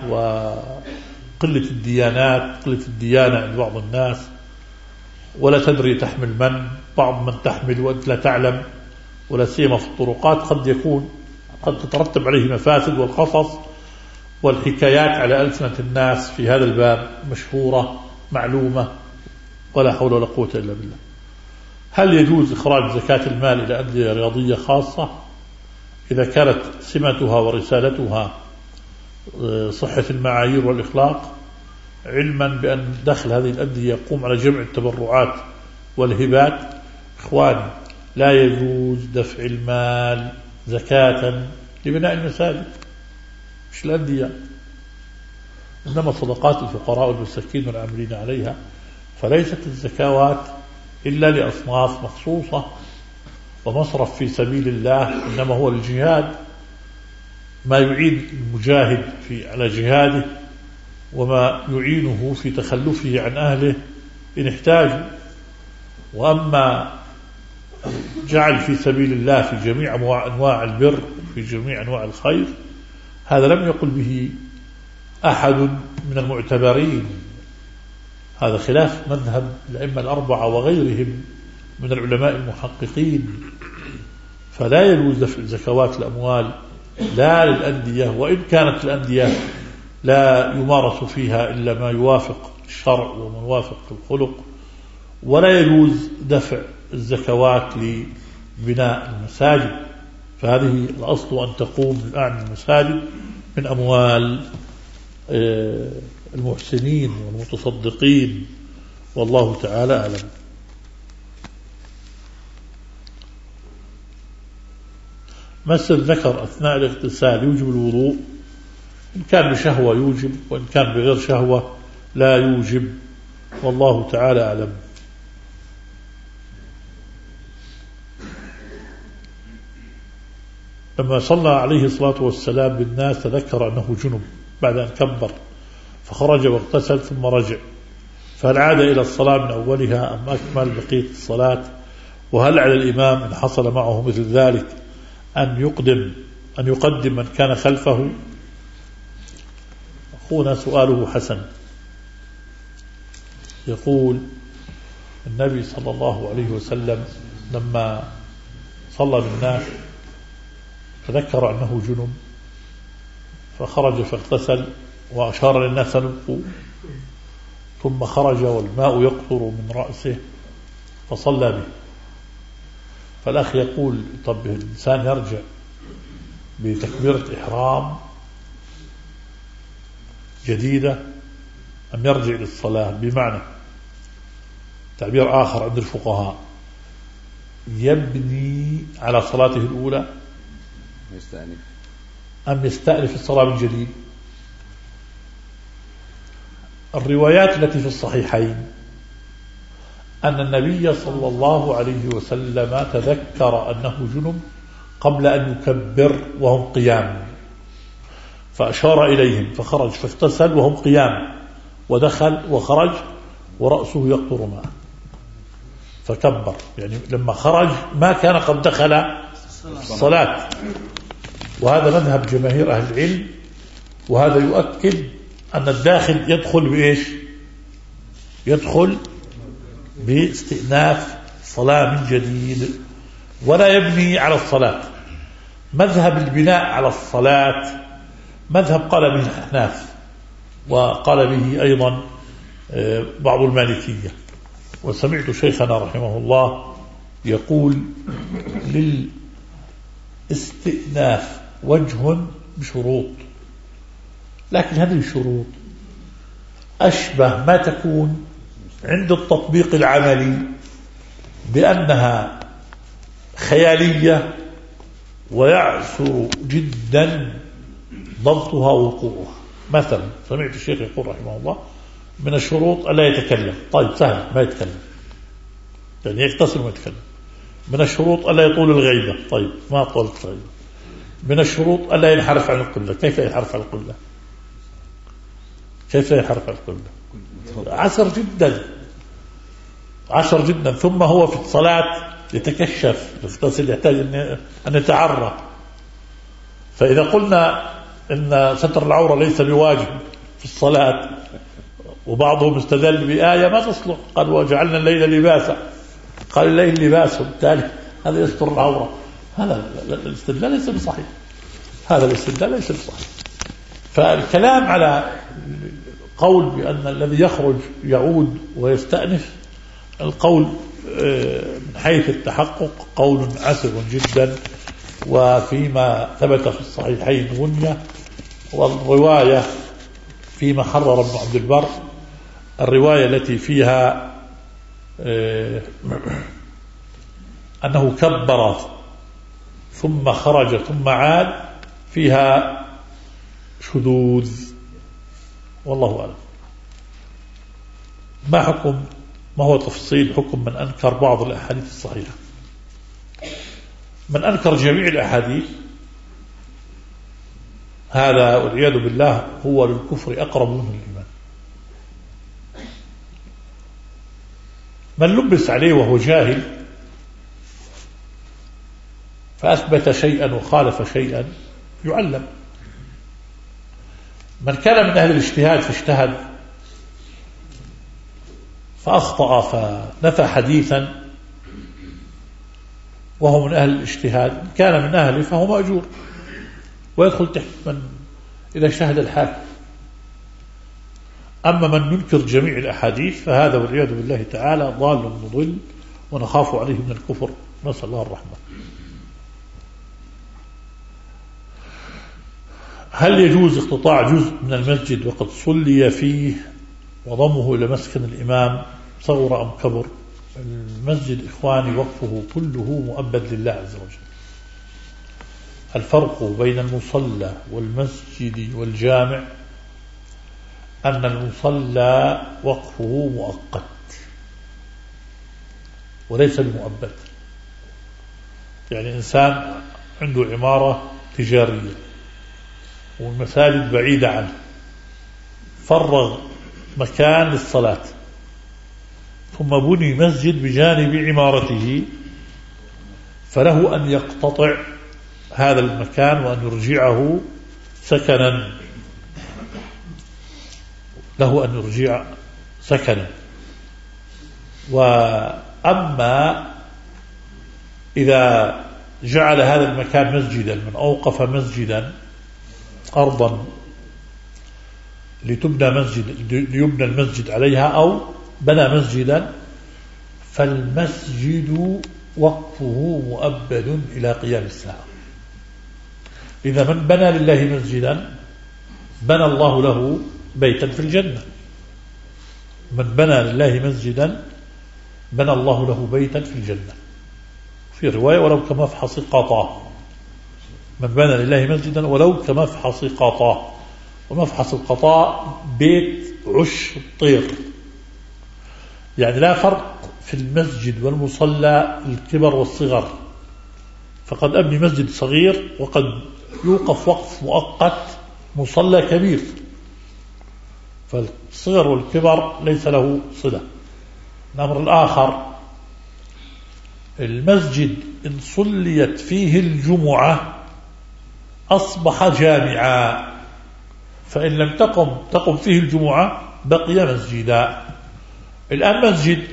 وقلة الديانات، قلة الديانة عند بعض الناس، ولا تدري تحمل من، بعض من تحمل وأنت لا تعلم، ولا سيما في الطرقات قد يكون قد تترتب عليه مفاسد، والقصص والحكايات على ألسنة الناس في هذا الباب مشهورة معلومة، ولا حول ولا قوة إلا بالله. هل يجوز إخراج زكاة المال إلى أندية رياضية خاصة إذا كانت سمتها ورسالتها صحة المعايير والإخلاق، علما بأن دخل هذه الأندية يقوم على جمع التبرعات والهبات؟ إخواني، لا يجوز دفع المال زكاة لبناء المساجد، مش الأندية، إنما صدقات الفقراء والمساكين والعاملين عليها. فليست الزكوات إلا لأصناف مخصوصة، ومصرف في سبيل الله إنما هو الجهاد، ما يعيد المجاهد في على جهاده وما يعينه في تخلفه عن أهله إن احتاجوا. وأما جعل في سبيل الله في جميع أنواع البر في جميع أنواع الخير، هذا لم يقل به أحد من المعتبرين، هذا خلاف مذهب الأئمة الأربعة وغيرهم من العلماء المحققين. فلا يجوز دفع زكوات الأموال لا للأندية، وإن كانت الأندية لا يمارس فيها إلا ما يوافق الشرع وما يوافق الخلق، ولا يجوز دفع الزكوات لبناء المساجد. فهذه الأصل أن تقوم الآن المساجد من أموال المحسنين والمتصدقين، والله تعالى أعلم. مس الذكر أثناء الاغتسال يوجب الوضوء؟ إن كان بشهوة يوجب، وإن كان بغير شهوة لا يوجب، والله تعالى أعلم. لما صلى عليه الصلاة والسلام بالناس تذكر أنه جنب بعد أن كبر فخرج واغتسل ثم رجع، فهل عاد إلى الصلاة من أولها أم أكمل بقية الصلاة؟ وهل على الإمام إن حصل معه مثل ذلك أن يقدم أن يقدم من كان خلفه؟ أخونا سؤاله حسن، يقول النبي صلى الله عليه وسلم لما صلى بالناس تذكر أنه جنب فخرج فاغتسل وأشار للناس نبقوا، ثم خرج والماء يقطر من رأسه فصلى به. فالأخ يقول طب الإنسان يرجع بتكبيرة إحرام جديدة أم يرجع للصلاة؟ بمعنى تعبير آخر عند الفقهاء، يبني على صلاته الأولى يستأنف أم يستأنف الصلاة من جديد؟ الروايات التي في الصحيحين أن النبي صلى الله عليه وسلم تذكر أنه جنب قبل أن يكبر وهم قيام، فأشار إليهم فخرج فاغتسل وهم قيام، ودخل وخرج ورأسه يقطر ماء فكبر، يعني لما خرج ما كان قد دخل الصلاة. وهذا مذهب جماهير أهل العلم، وهذا يؤكد أن الداخل يدخل بإيش؟ يدخل باستئناف صلاة من جديد ولا يبني على الصلاة. مذهب البناء على الصلاة مذهب قال به الأحناف، وقال به أيضا بعض المالكية. وسمعت شيخنا رحمه الله يقول للاستئناف وجه بشروط، لكن هذه الشروط أشبه ما تكون عند التطبيق العملي بأنها خيالية ويعسر جدا ضبطها ووقوعها. مثلا سمعت الشيخ يقول رحمه الله من الشروط ألا يتكلم، طيب سهل ما يتكلم، يعني يغتسل وما يتكلم. من الشروط ألا يطول الغيبة، طيب ما طول الغيبة. من الشروط ألا ينحرف عن القبلة، كيف ينحرف عن القبلة؟ كيف ينحرف عن القبلة؟ عسر جدا عسر جدا. ثم هو في الصلاة يتكشف، يغتسل، يحتاج أن يتعرى. فإذا قلنا إن ستر العورة ليس بواجب في الصلاة، وبعضهم استدل بآية ما تصلح، قال وجعلنا الليل لباسا، قال الليل لباس، بالتالي هذا يستر العورة. هذا الاستدلال ليس بصحيح، هذا الاستدلال ليس بصحيح. فالكلام على قول بأن الذي يخرج يعود ويستأنف، القول من حيث التحقق قول عسر جدا، وفيما ثبت في الصحيحين غنية. والرواية فيما حرر ابن عبد البر، الرواية التي فيها أنه كبر ثم خرج ثم عاد فيها شذوذ، والله أعلم. ما حكم ما هو تفصيل حكم من أنكر بعض الأحاديث الصحيحة؟ من أنكر جميع الأحاديث هذا والعياذ بالله هو للكفر أقرب منه الإيمان. من لبس عليه وهو جاهل فأثبت شيئا وخالف شيئا يعلم. من كان من أهل الاجتهاد فاجتهد فأخطأ فنفى حديثا وهو من أهل الاجتهاد، كان من أهله فهو مأجور ويدخل تحت من إذا اجتهد الحاكم. أما من ينكر جميع الأحاديث فهذا والعياذ بالله تعالى ضال مضل ونخاف عليه من الكفر، نسأل الله الرحمة. هل يجوز اقتطاع جزء من المسجد وقد صلي فيه وضمه إلى مسكن الإمام صغر أم كبر؟ المسجد إخواني وقفه كله مؤبد لله عز وجل. الفرق بين المصلى والمسجد والجامع أن المصلى وقفه مؤقت وليس بمؤبد. يعني إنسان عنده عمارة تجارية والمساجد بعيدة عنه، فرغ مكان للصلاة ثم بني مسجد بجانب عمارته، فله أن يقتطع هذا المكان وأن يرجعه سكنا، له أن يرجع سكنا. وأما إذا جعل هذا المكان مسجدا، من أوقف مسجدا أرضا لتبنى مسجد ليبنى المسجد عليها أو بنى مسجدا، فالمسجد وقفه مؤبد إلى قيام الساعة. إذا من بنى لله مسجدا بنى الله له بيتا في الجنة. من بنى لله مسجدا بنى الله له بيتا في الجنة. في رواية ولو كمفحص قطاه، من بنى لله مسجدا ولو كمفحص قطاه. ومفحص القطاء بيت عش الطير، يعني لا فرق في المسجد والمصلى الكبر والصغر، فقد أبني مسجد صغير وقد يوقف وقف مؤقت مصلى كبير، فالصغر والكبر ليس له صلة. الأمر الآخر، المسجد إن صليت فيه الجمعة أصبح جامعا، فإن لم تقم تقم فيه الجمعة بقي مسجدا. الآن مسجد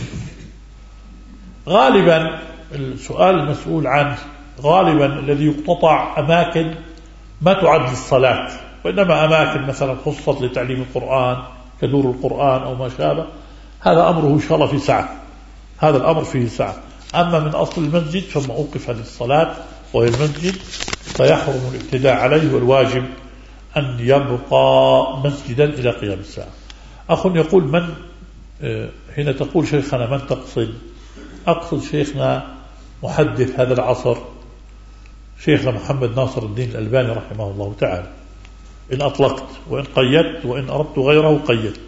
غالبا السؤال المسؤول عنه غالبا الذي يقتطع أماكن ما تعد للصلاة، وإنما أماكن مثلا خصت لتعليم القرآن كدور القرآن أو ما شابه، هذا أمره إن شاء الله في سعة، هذا الأمر فيه سعة. أما من أصل المسجد فما أوقف للصلاة وهي المسجد فيحرم الاعتداء عليه، والواجب أن يبقى مسجدا إلى قيام الساعة. أخ يقول من هنا تقول شيخنا من تقصد؟ أقصد شيخنا محدث هذا العصر شيخنا محمد ناصر الدين الألباني رحمه الله تعالى، إن أطلقت، وإن قيدت، وإن أردت غيره قيدت.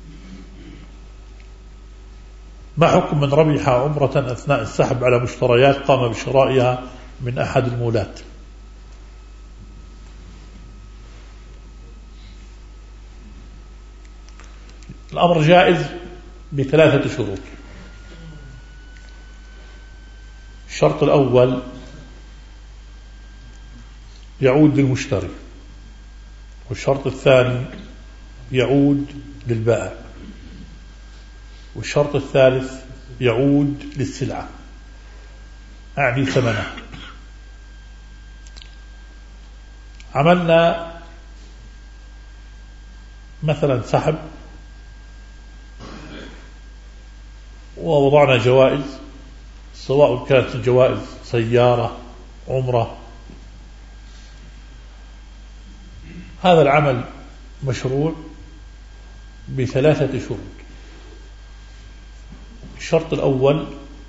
ما حكم من ربح عمرة أثناء السحب على مشتريات قام بشرائها من أحد المولات؟ الأمر جائز بثلاثة شروط. الشرط الأول يعود للمشتري، والشرط الثاني يعود للبائع، والشرط الثالث يعود للسلعة أعني ثمنها. عملنا مثلا سحب ووضعنا جوائز، سواء كانت الجوائز سيارة عمرة، هذا العمل مشروع بثلاثة شروط. الشرط الأول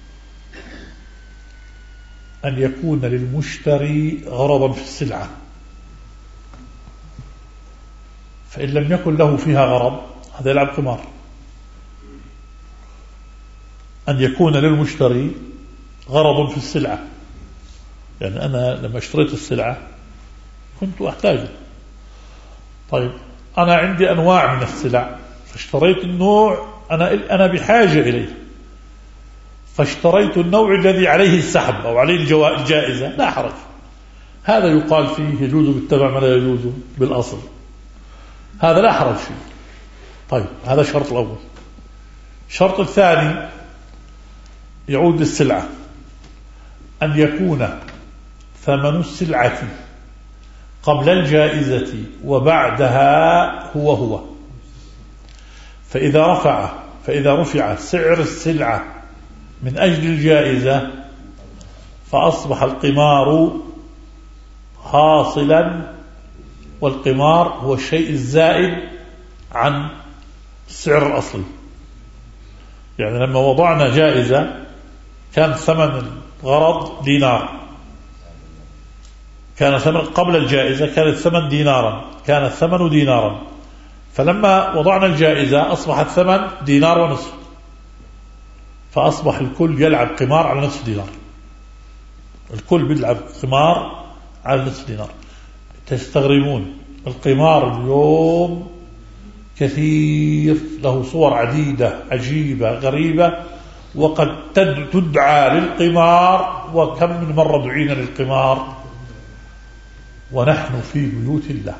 أن يكون للمشتري غرضا في السلعة، فإن لم يكن له فيها غرض هذا يلعب قمار. أن يكون للمشتري غرض في السلعة، يعني أنا لما اشتريت السلعة كنت أحتاجه، طيب أنا عندي أنواع من السلع فاشتريت النوع أنا أنا بحاجة إليه، فاشتريت النوع الذي عليه السحب أو عليه الجائزة لا حرج. هذا يقال فيه يجوز بالتبع ما لا يجوز بالأصل، هذا لا حرج فيه. طيب هذا الشرط الأول. الشرط الثاني يعود للسلعة، أن يكون ثمن السلعة قبل الجائزة وبعدها هو هو. فإذا رفع فإذا رفع سعر السلعة من أجل الجائزة فأصبح القمار حاصلا، والقمار هو الشيء الزائد عن السعر الأصلي. يعني لما وضعنا جائزة كان ثمن الغرض دينار، كان ثمن قبل الجائزة كان الثمن دينارا، كان الثمن دينارا، فلما وضعنا الجائزة أصبح الثمن دينار ونصف، فأصبح الكل يلعب قمار على نصف دينار، الكل بيلعب قمار على نصف دينار. تستغربون القمار اليوم كثير، له صور عديدة عجيبة غريبة، وقد تدعى للقمار، وكم من مرة دعينا للقمار ونحن في بيوت الله.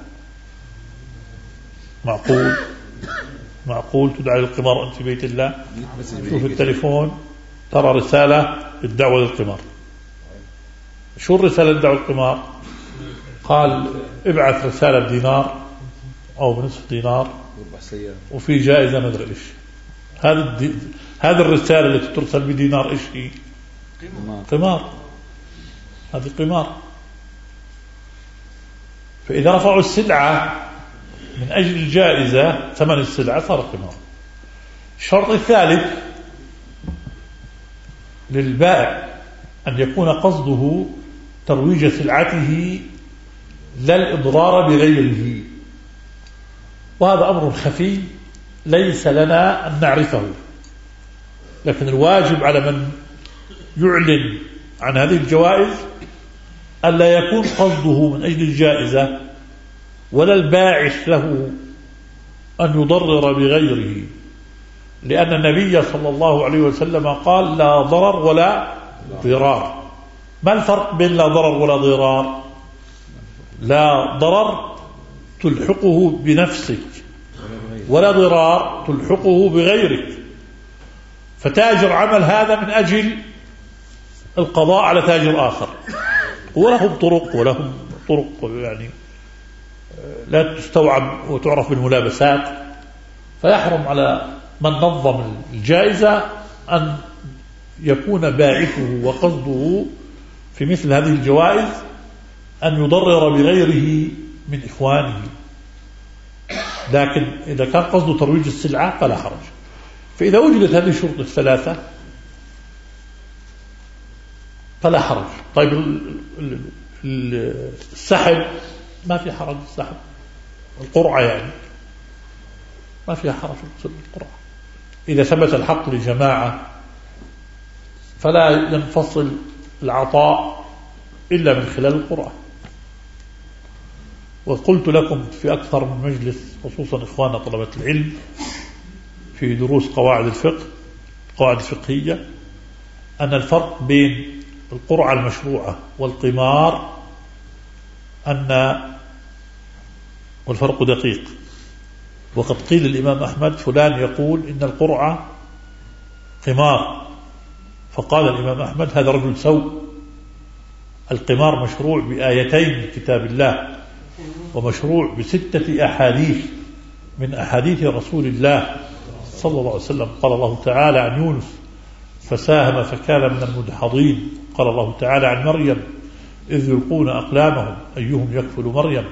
معقول معقول تدعى للقمار وأنت في بيت الله؟ شوف التليفون ترى رسالة الدعوة للقمار. شو الرسالة الدعوة للقمار؟ قال ابعث رسالة بدينار أو بنصف دينار وفي جائزة ما أدري إيش. هذه هذه الرسالة التي ترسل بدينار إيش هي؟ قمار. هذه قمار. فإذا رفعوا السلعة من أجل الجائزة ثمن السلعة صار قمار. الشرط الثالث للبائع أن يكون قصده ترويج سلعته لا الإضرار بغيره، وهذا أمر خفي ليس لنا أن نعرفه، لكن الواجب على من يعلن عن هذه الجوائز ألا يكون قصده من أجل الجائزة ولا الباعث له أن يضرر بغيره، لأن النبي صلى الله عليه وسلم قال لا ضرر ولا ضرار. ما الفرق بين لا ضرر ولا ضرار؟ لا ضرر تلحقه بنفسك، ولا ضرار تلحقه بغيرك. فتاجر عمل هذا من أجل القضاء على تاجر آخر، ولهم طرق ولهم طرق يعني لا تستوعب وتعرف بالملابسات. فيحرم على من نظم الجائزة أن يكون باعثه وقصده في مثل هذه الجوائز أن يضرر بغيره من إخوانه، لكن إذا كان قصده ترويج السلعة فلا حرج. فإذا وجدت هذه الشروط الثلاثة فلا حرج. طيب السحب ما في حرج، السحب القرعة يعني ما فيها حرج في القرعة. إذا ثبت الحق لجماعة فلا ينفصل العطاء إلا من خلال القرعة. وقلت لكم في أكثر من مجلس خصوصا إخواننا طلبة العلم في دروس قواعد الفقه قواعد الفقهية أن الفرق بين القرعة المشروعة والقمار أن والفرق دقيق. وقد قيل الإمام أحمد فلان يقول إن القرعة قمار، فقال الإمام أحمد هذا رجل سوء. القمار مشروع بآيتين من كتاب الله، ومشروع بستة أحاديث من أحاديث رسول الله صلى الله عليه وسلم. قال الله تعالى عن يونس فساهم فكان من المدحضين. قال الله تعالى عن مريم إذ يلقون أقلامهم أيهم يكفل مريم.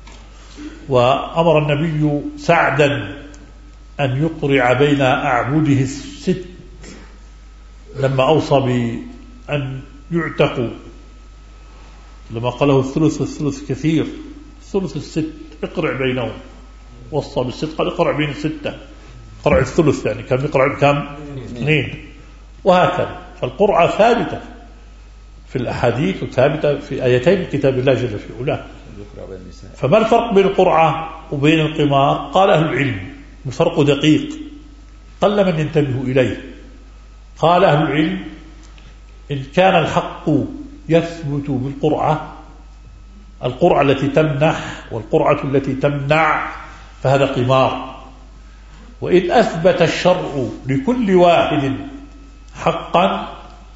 وأمر النبي سعدا أن يقرع بين أعبده الست لما أوصى بأن يعتقوا، لما قاله الثلث والثلث كثير، الثلث الست اقرع بينهم، وصى بالست قال اقرع بين الستة، قرع الثلث يعني كم يقرع بكم؟ اثنين. وهكذا فالقرعة ثابتة في الأحاديث وثابتة في آيتين كتاب الله جل في علاه. فما الفرق بين القرعة وبين القمار؟ قال أهل العلم الفرق دقيق قل من ينتبه إليه. قال أهل العلم إن كان الحق يثبت بالقرعة، القرعة التي تمنح والقرعة التي تمنع، فهذا قمار. وإن أثبت الشرع لكل واحد حقا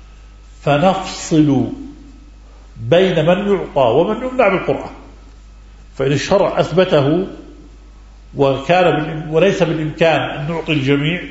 فنفصل بين من يعطى ومن يمنع بالقرعة. فإن الشرع أثبته وكان وليس بالإمكان أن نعطي الجميع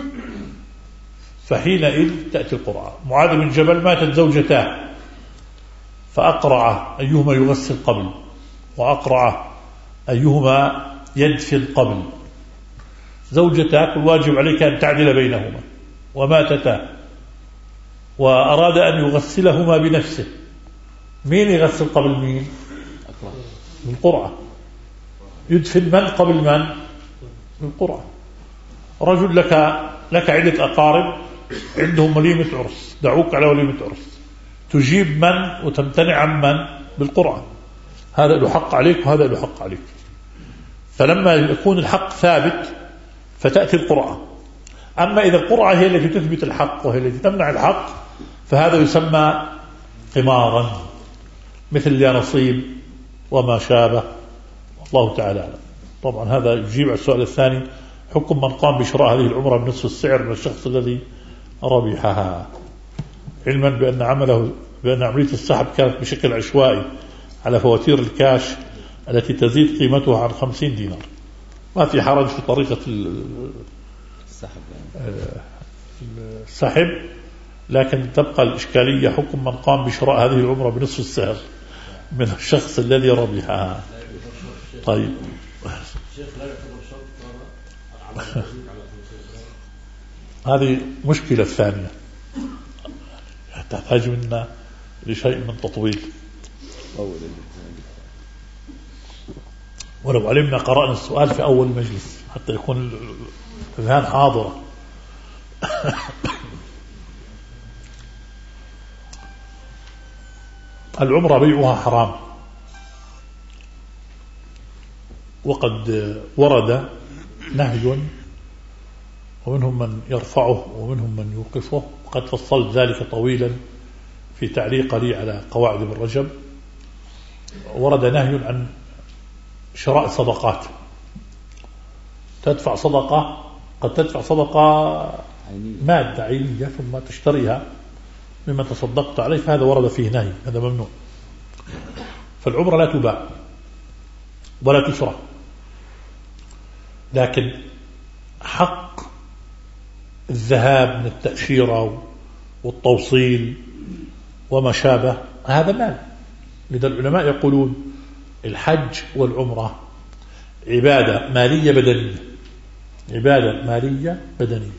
فحينئذ تأتي القرعة. معاذ بن جبل ماتت زوجتاه فأقرع أيهما يغسل قبل، وأقرع أيهما يدفن قبل. زوجتاه كل واجب عليك أن تعدل بينهما، وماتتا وأراد أن يغسلهما بنفسه، مين يغسل قبل مين؟ بالقرعة. يدفن من قبل من؟ بالقرعة. رجل لك لك عدة أقارب عندهم وليمة عرس، دعوك على وليمة عرس، تجيب من وتمتنع عن من؟ بالقرعة. هذا له حق عليك وهذا له حق عليك. فلما يكون الحق ثابت فتأتي القرعة. أما إذا القرعة هي التي تثبت الحق وهي التي تمنع الحق فهذا يسمى قمارا، مثل يا نصيب وما شابه، والله تعالى أعلم. طبعا هذا يجيب على السؤال الثاني، حكم من قام بشراء هذه العمرة بنصف السعر من الشخص الذي ربحها، علما بأن عمله بأن عملية السحب كانت بشكل عشوائي على فواتير الكاش التي تزيد قيمتها عن خمسين دينار. ما في حرج في طريقة السحب، لكن تبقى الإشكالية حكم من قام بشراء هذه العمرة بنصف السعر من الشخص الذي ربحها. طيب هذه مشكلة ثانية تحتاج منا لشيء من تطويل. ولو علمنا قرأنا السؤال في أول مجلس حتى يكون الذهن حاضرة. العمرة بيعها حرام، وقد ورد نهي ومنهم من يرفعه ومنهم من يوقفه، وقد فصلت ذلك طويلا في تعليق لي على قواعد ابن رجب. ورد نهي عن شراء صدقات، تدفع صدقة، قد تدفع صدقة مادة عينية ثم تشتريها مما تصدقت عليه، فهذا ورد فيه نهي، هذا ممنوع. فالعمرة لا تباع ولا تشرى، لكن حق الذهاب من التأشيرة والتوصيل وما شابه هذا مال. لذا العلماء يقولون الحج والعمرة عبادة مالية بدنية، عبادة مالية بدنية.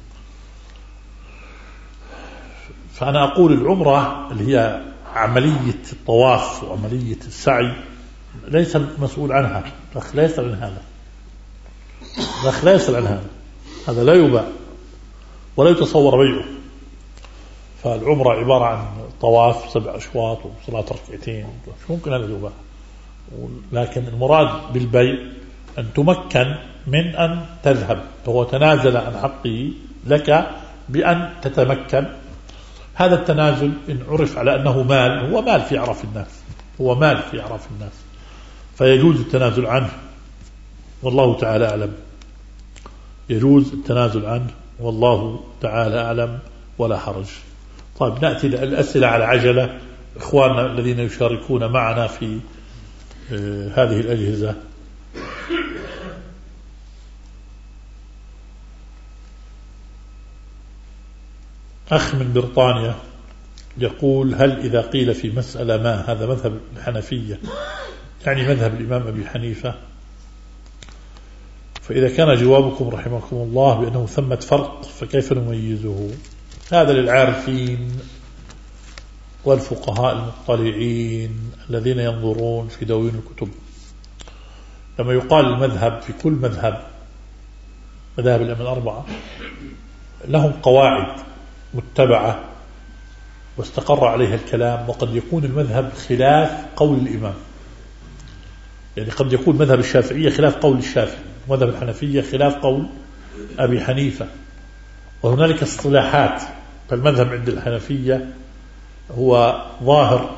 فأنا أقول العمرة اللي هي عملية الطواف وعملية السعي ليس مسؤول عنها، لا يسأل عن هذا، لا يسأل عن هذا، هذا لا يباع ولا يتصور بيعه. فالعمرة عبارة عن طواف سبع أشواط وصلاة ركعتين، مش ممكن هذا يباع. لكن المراد بالبيع أن تمكن من أن تذهب، فهو تنازل عن حقه لك بأن تتمكن. هذا التنازل إن عرف على أنه مال، هو مال في أعراف الناس، هو مال في أعراف الناس، فيجوز التنازل عنه، والله تعالى أعلم. يجوز التنازل عنه والله تعالى أعلم ولا حرج. طيب نأتي الأسئلة على عجلة. إخواننا الذين يشاركون معنا في هذه الأجهزة، أخ من بريطانيا يقول: هل إذا قيل في مسألة ما هذا مذهب الحنفية، يعني مذهب الإمام أبي حنيفة، فإذا كان جوابكم رحمكم الله بأنه ثمة فرق فكيف نميزه؟ هذا للعارفين والفقهاء المطلعين الذين ينظرون في دواوين الكتب. لما يقال المذهب في كل مذهب، مذاهب الأئمة الأربعة لهم قواعد متبعة واستقر عليها الكلام، وقد يكون المذهب خلاف قول الإمام، يعني قد يكون مذهب الشافعية خلاف قول الشافعي، ومذهب الحنفية خلاف قول أبي حنيفة. وهنالك اصطلاحات فالمذهب عند الحنفية هو ظاهر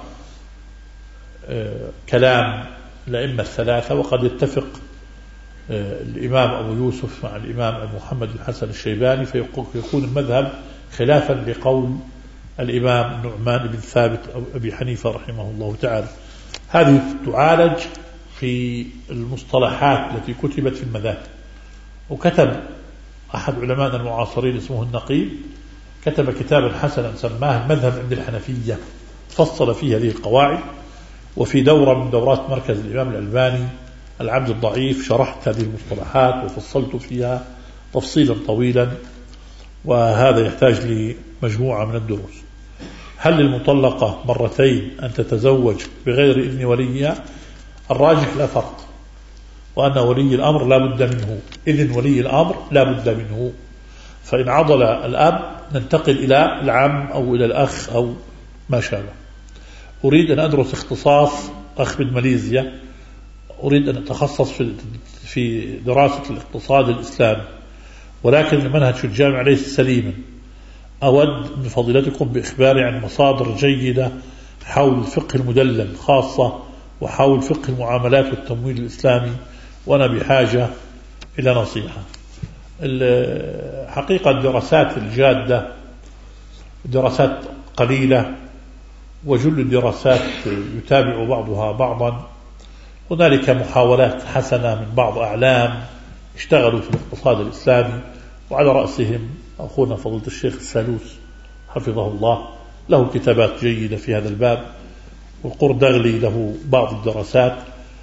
كلام الأئمة الثلاثة، وقد يتفق الإمام أبو يوسف مع الإمام أبو محمد الحسن الشيباني فيكون المذهب خلافا لقول الإمام النعمان بن ثابت أو أبي حنيفة رحمه الله تعالى. هذه تعالج في المصطلحات التي كتبت في المذاهب. وكتب أحد علماء المعاصرين اسمه النقيب، كتب كتابا حسنا سماه المذهب عند الحنفية، فصل فيه هذه القواعد. وفي دورة من دورات مركز الإمام الألباني العبد الضعيف شرحت هذه المصطلحات وفصلت فيها تفصيلا طويلا، وهذا يحتاج لمجموعة من الدروس. هل للمطلقة مرتين أن تتزوج بغير إذن وليها؟ الراجح لا فرق، وأن ولي الأمر لا بد منه، إذن ولي الأمر لا بد منه. فإن عضل الأب ننتقل إلى العم أو إلى الأخ أو ما شابه. أريد أن أدرس اختصاص أخ من ماليزيا، أريد أن أتخصص في في دراسة الاقتصاد الإسلامي، ولكن المنهج في الجامعة ليس سليما. أود من فضيلتكم بإخباري عن مصادر جيدة حول الفقه المدلل خاصة، وحول فقه المعاملات والتمويل الإسلامي، وأنا بحاجة إلى نصيحة. الحقيقة الدراسات الجادة دراسات قليلة، وجل الدراسات يتابع بعضها بعضا. هنالك محاولات حسنة من بعض أعلام اشتغلوا في الاقتصاد الإسلامي، وعلى رأسهم أخونا فضيلة الشيخ السالوس حفظه الله، له كتابات جيدة في هذا الباب، والقردغلي له بعض الدراسات.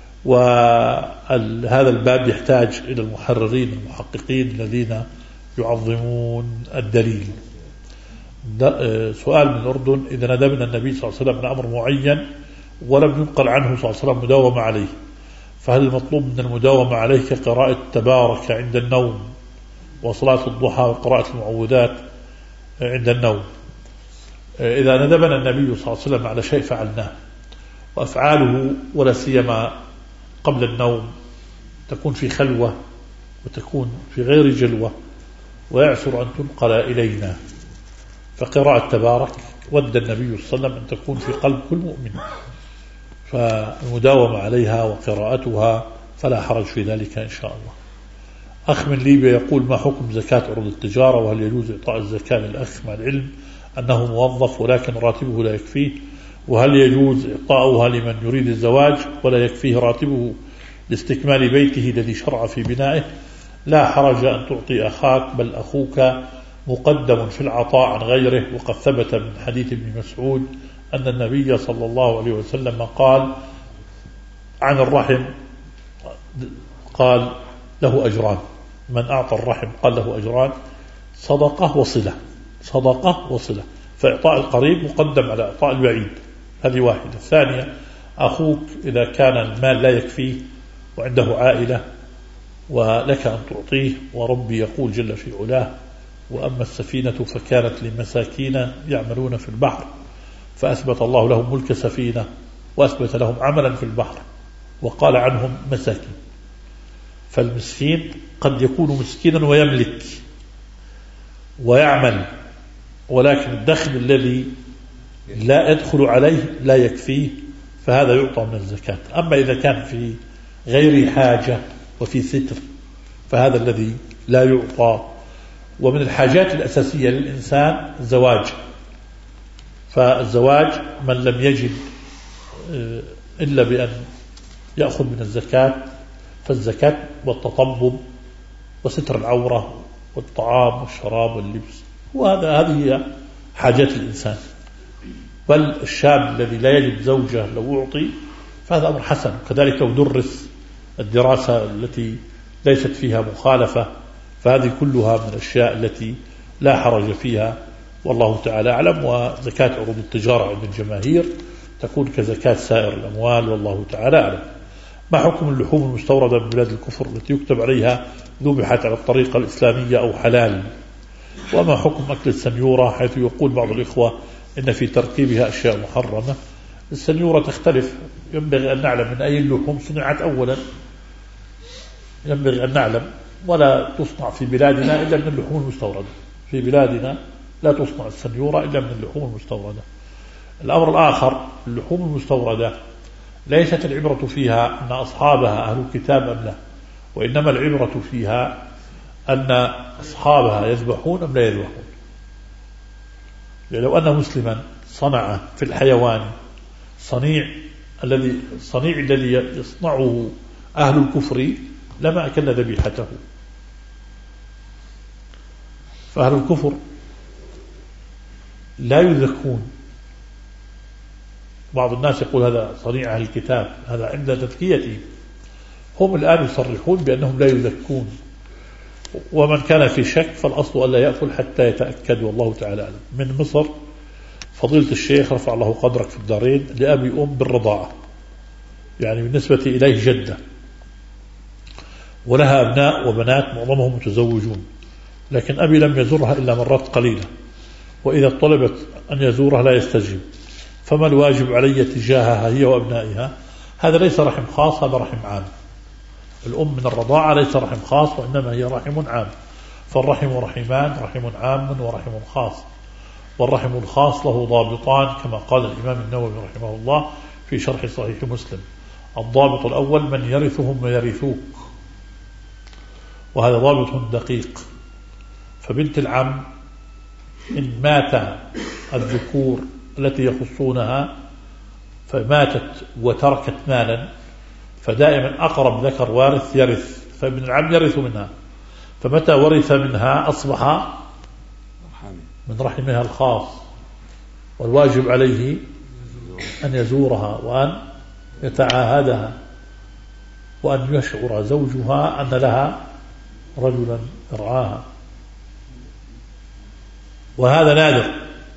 وهذا الباب يحتاج إلى المحررين المحققين الذين يعظمون الدليل. سؤال من الأردن: إذا ندبنا النبي صلى الله عليه وسلم من أمر معين ولم ينقل عنه صلى الله عليه وسلم مداومة عليه، فهل المطلوب من المداومة عليه كقراءة تبارك عند النوم، وصلاة الضحى وقراءة المعوذات عند النوم؟ إذا ندبنا النبي صلى الله عليه وسلم على شيء فعلناه، وأفعاله ولا سيما قبل النوم تكون في خلوة وتكون في غير جلوة، ويعسر أن تنقل إلينا، فقراءة تبارك ود النبي صلى الله عليه وسلم أن تكون في قلب كل مؤمن، فالمداومة عليها وقراءتها فلا حرج في ذلك إن شاء الله. أخ من ليبيا يقول: ما حكم زكاة عروض التجارة، وهل يجوز إعطاء الزكاة للأخ مع العلم أنه موظف ولكن راتبه لا يكفيه؟ وهل يجوز إعطاؤها لمن يريد الزواج ولا يكفيه راتبه لاستكمال بيته الذي شرع في بنائه؟ لا حرج أن تعطي أخاك، بل أخوك مقدم في العطاء عن غيره. وقد ثبت من حديث ابن مسعود أن النبي صلى الله عليه وسلم قال عن الرحم، قال له أجران: من أعطى الرحم قال له أجران، صدقة وصلة، صدقة وصلة. فإعطاء القريب مقدم على إعطاء البعيد، هذه واحدة. الثانية: أخوك إذا كان المال لا يكفيه وعنده عائلة ولك أن تعطيه، وربي يقول جل في علاه: وأما السفينة فكانت لمساكين يعملون في البحر فأثبت الله لهم ملك سفينة وأثبت لهم عملا في البحر وقال عنهم مساكين. فالمسكين قد يكون مسكينا ويملك ويعمل، ولكن الدخل الذي لا يدخل عليه لا يكفيه، فهذا يعطى من الزكاة. أما إذا كان في غير حاجة وفي ستر فهذا الذي لا يعطى. ومن الحاجات الأساسية للإنسان الزواج، فالزواج من لم يجد إلا بأن يأخذ من الزكاة، فالزكاة والتطبب وستر العورة والطعام والشراب واللبس، وهذا هذه هي حاجات الإنسان. بل الشاب الذي لا يجد زوجة لو أعطي فهذا أمر حسن، كذلك لو درس الدراسة التي ليست فيها مخالفة، فهذه كلها من الأشياء التي لا حرج فيها، والله تعالى أعلم. وزكاة عروض التجارة عند الجماهير تكون كزكاة سائر الأموال، والله تعالى أعلم. ما حكم اللحوم المستوردة من بلاد الكفر التي يكتب عليها ذبحت على الطريقة الإسلامية أو حلال؟ وما حكم أكل السنيورة، حيث يقول بعض الإخوة إن في تركيبها أشياء محرمة؟ السنيورة تختلف، ينبغي أن نعلم من أي اللحوم صنعت أولا، ينبغي أن نعلم، ولا تصنع في بلادنا إلا من اللحوم المستوردة. في بلادنا لا تصنع السنيورة إلا من اللحوم المستوردة. الأمر الآخر، اللحوم المستوردة ليست العبرة فيها أن أصحابها أهل الكتاب أم لا، وإنما العبرة فيها أن أصحابها يذبحون أم لا يذبحون. يعني لو أن مسلما صنع في الحيوان صنيع الذي الصنيع الذي يصنعه أهل الكفر لما أكل ذبيحته. فأهل الكفر لا يذكون. بعض الناس يقول هذا صنيع أهل الكتاب، هذا عند تذكيته. هم الآن يصرحون بأنهم لا يذكون، ومن كان في شك فالأصل ألا يأكل حتى يتأكد، والله تعالى أعلم. من مصر فضيلة الشيخ رفع الله قدرك في الدارين لأبي أم بالرضاعة، يعني بالنسبة إليه جدة، ولها أبناء وبنات معظمهم متزوجون، لكن أبي لم يزورها إلا مرات قليلة، وإذا طلبت أن يزورها لا يستجيب. فما الواجب علي تجاهها هي وأبنائها؟ هذا ليس رحم خاص، هذا رحم عام. الأم من الرضاعة ليس رحم خاص، وإنما هي رحم عام. فالرحم رحمان، رحم عام ورحم خاص، والرحم الخاص له ضابطان كما قال الإمام النووي رحمه الله في شرح صحيح مسلم: الضابط الأول من يرثهم ويرثوك، وهذا ضابط دقيق. فبنت العم إن مات الذكور التي يخصونها فماتت وتركت مالا، فدائما أقرب ذكر وارث يرث، فابن العم يرث منها، فمتى ورث منها أصبح من رحمها الخاص، والواجب عليه أن يزورها وأن يتعاهدها، وأن يشعر زوجها أن لها رجلا يرعاها، وهذا نادر.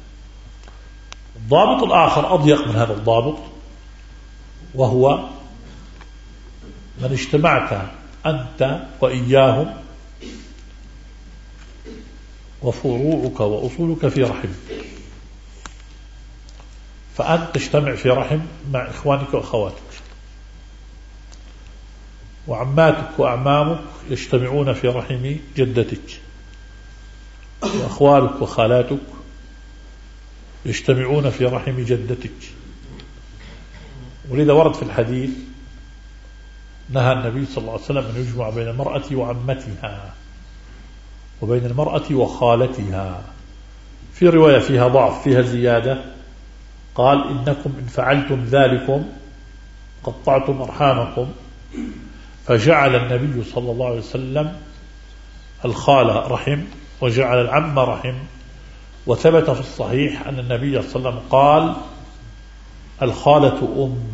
الضابط الآخر أضيق من هذا الضابط، وهو من اجتمعت أنت وإياهم وفروعك وأصولك في رحم، فأنت تجتمع في رحم مع إخوانك وأخواتك، وعماتك وأعمامك يجتمعون في رحم جدتك، وأخوالك وخالاتك يجتمعون في رحم جدتك. ولذا ورد في الحديث نهى النبي صلى الله عليه وسلم أن يجمع بين المرأة وعمتها وبين المرأة وخالتها. في رواية فيها ضعف، فيها زيادة، قال: إنكم إن فعلتم ذلكم قطعتم أرحامكم. فجعل النبي صلى الله عليه وسلم الخالة رحم وجعل العم رحم. وثبت في الصحيح أن النبي صلى الله عليه وسلم قال: الخالة أم.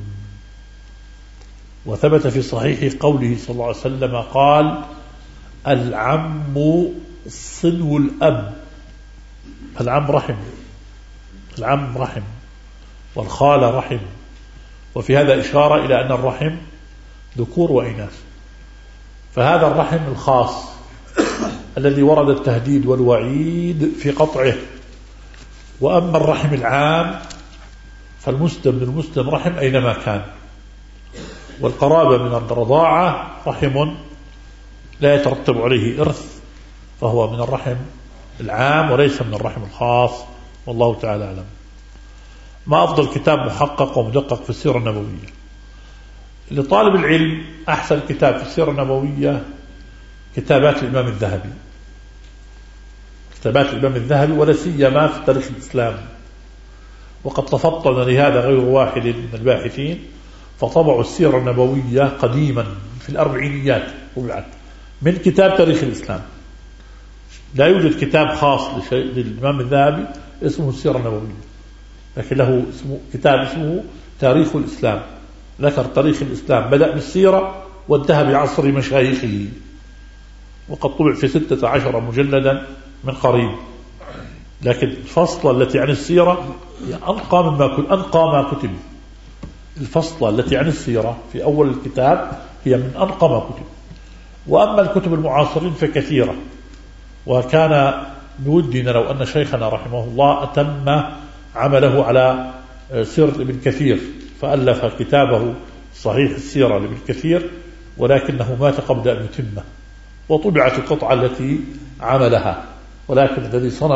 وثبت في صحيح قوله صلى الله عليه وسلم قال: العم صنو الأب. العم رحم، العم رحم والخالة رحم. وفي هذا إشارة إلى أن الرحم ذكور وإناث. فهذا الرحم الخاص الذي ورد التهديد والوعيد في قطعه. وأما الرحم العام فالمسلم للمسلم رحم أينما كان. والقرابة من الرضاعة رحم لا يترتب عليه إرث، فهو من الرحم العام وليس من الرحم الخاص، والله تعالى أعلم. ما أفضل كتاب محقق ومدقق في السيرة النبوية؟ لطالب العلم أحسن كتاب في السيرة النبوية كتابات الإمام الذهبي، كتابات الإمام الذهبي، ولا سيما في تاريخ الإسلام. وقد تفطن لهذا غير واحد من الباحثين، فطبعوا السيرة النبوية قديما في الأربعينيات طبعت من كتاب تاريخ الإسلام. لا يوجد كتاب خاص للإمام الذهبي اسمه السيرة النبوية، لكن له اسمه كتاب اسمه تاريخ الإسلام، ذكر تاريخ الإسلام بدأ بالسيرة وانتهى بعصر مشايخه، وقد طبع في ستة عشر مجلدا من قريب. لكن الفصلة التي عن السيرة هي أنقى مما كنت أنقى ما كتب. الفصلة التي عن السيرة في أول الكتاب هي من أنقى ما كتب. وأما الكتب المعاصرين فكثيرة، وكان بودنا لو أن شيخنا رحمه الله أتم عمله على سيرة ابن كثير، فألف كتابه صحيح السيرة لابن كثير، ولكنه مات قبل أن يتمه، وطبعت القطعة التي عملها، ولكن الذي صنعه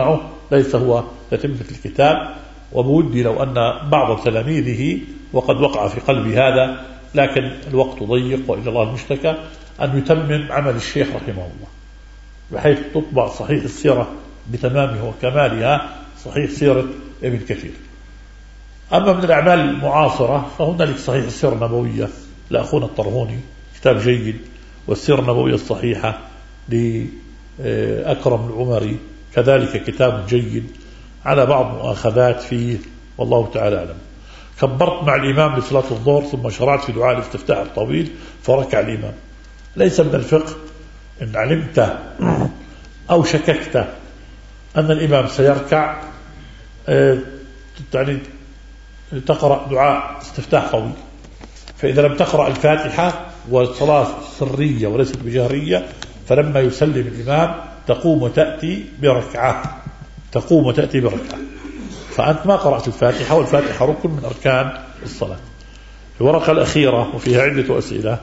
ليس هو تتمة الكتاب. وبودي لو أن بعض تلاميذه وقد وقع في قلبي هذا، لكن الوقت ضيق وإلى الله المشتكى، أن يتمم عمل الشيخ رحمه الله بحيث تطبع صحيح السيرة بتمامها وكمالها، صحيح سيرة ابن كثير. أما من الأعمال المعاصرة فهنالك صحيح السيرة النبوية لأخونا الطرهوني كتاب جيد، والسيرة النبوية الصحيحة لأكرم العمري كذلك كتاب جيد على بعض مؤاخذات فيه، والله تعالى أعلم. كبرت مع الإمام لصلاة الظهر ثم شرعت في دعاء الاستفتاح الطويل فركع الإمام. ليس من الفقه إن علمت أو شككت أن الإمام سيركع يعني تقرأ دعاء استفتاح طويل، فإذا لم تقرأ الفاتحة والصلاة سرية وليست بجهرية فلما يسلم الإمام تقوم وتأتي بركعة تقوم وتأتي بركعة فأنت ما قرأت الفاتحة، والفاتحة ركن من أركان الصلاة. الورقة الأخيرة وفيها عدة أسئلة.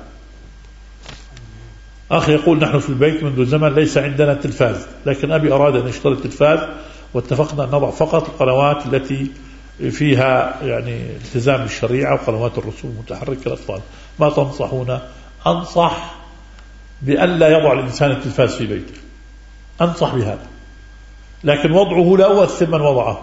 أخي يقول: نحن في البيت منذ زمن ليس عندنا تلفاز، لكن أبي أراد أن يشتري التلفاز واتفقنا أن نضع فقط القنوات التي فيها يعني التزام بالشريعة وقنوات الرسوم المتحركة للأطفال، ما تنصحون؟ أنصح بألا يضع الإنسان التلفاز في بيته، أنصح بهذا، لكن وضعه لا يؤثر من وضعه.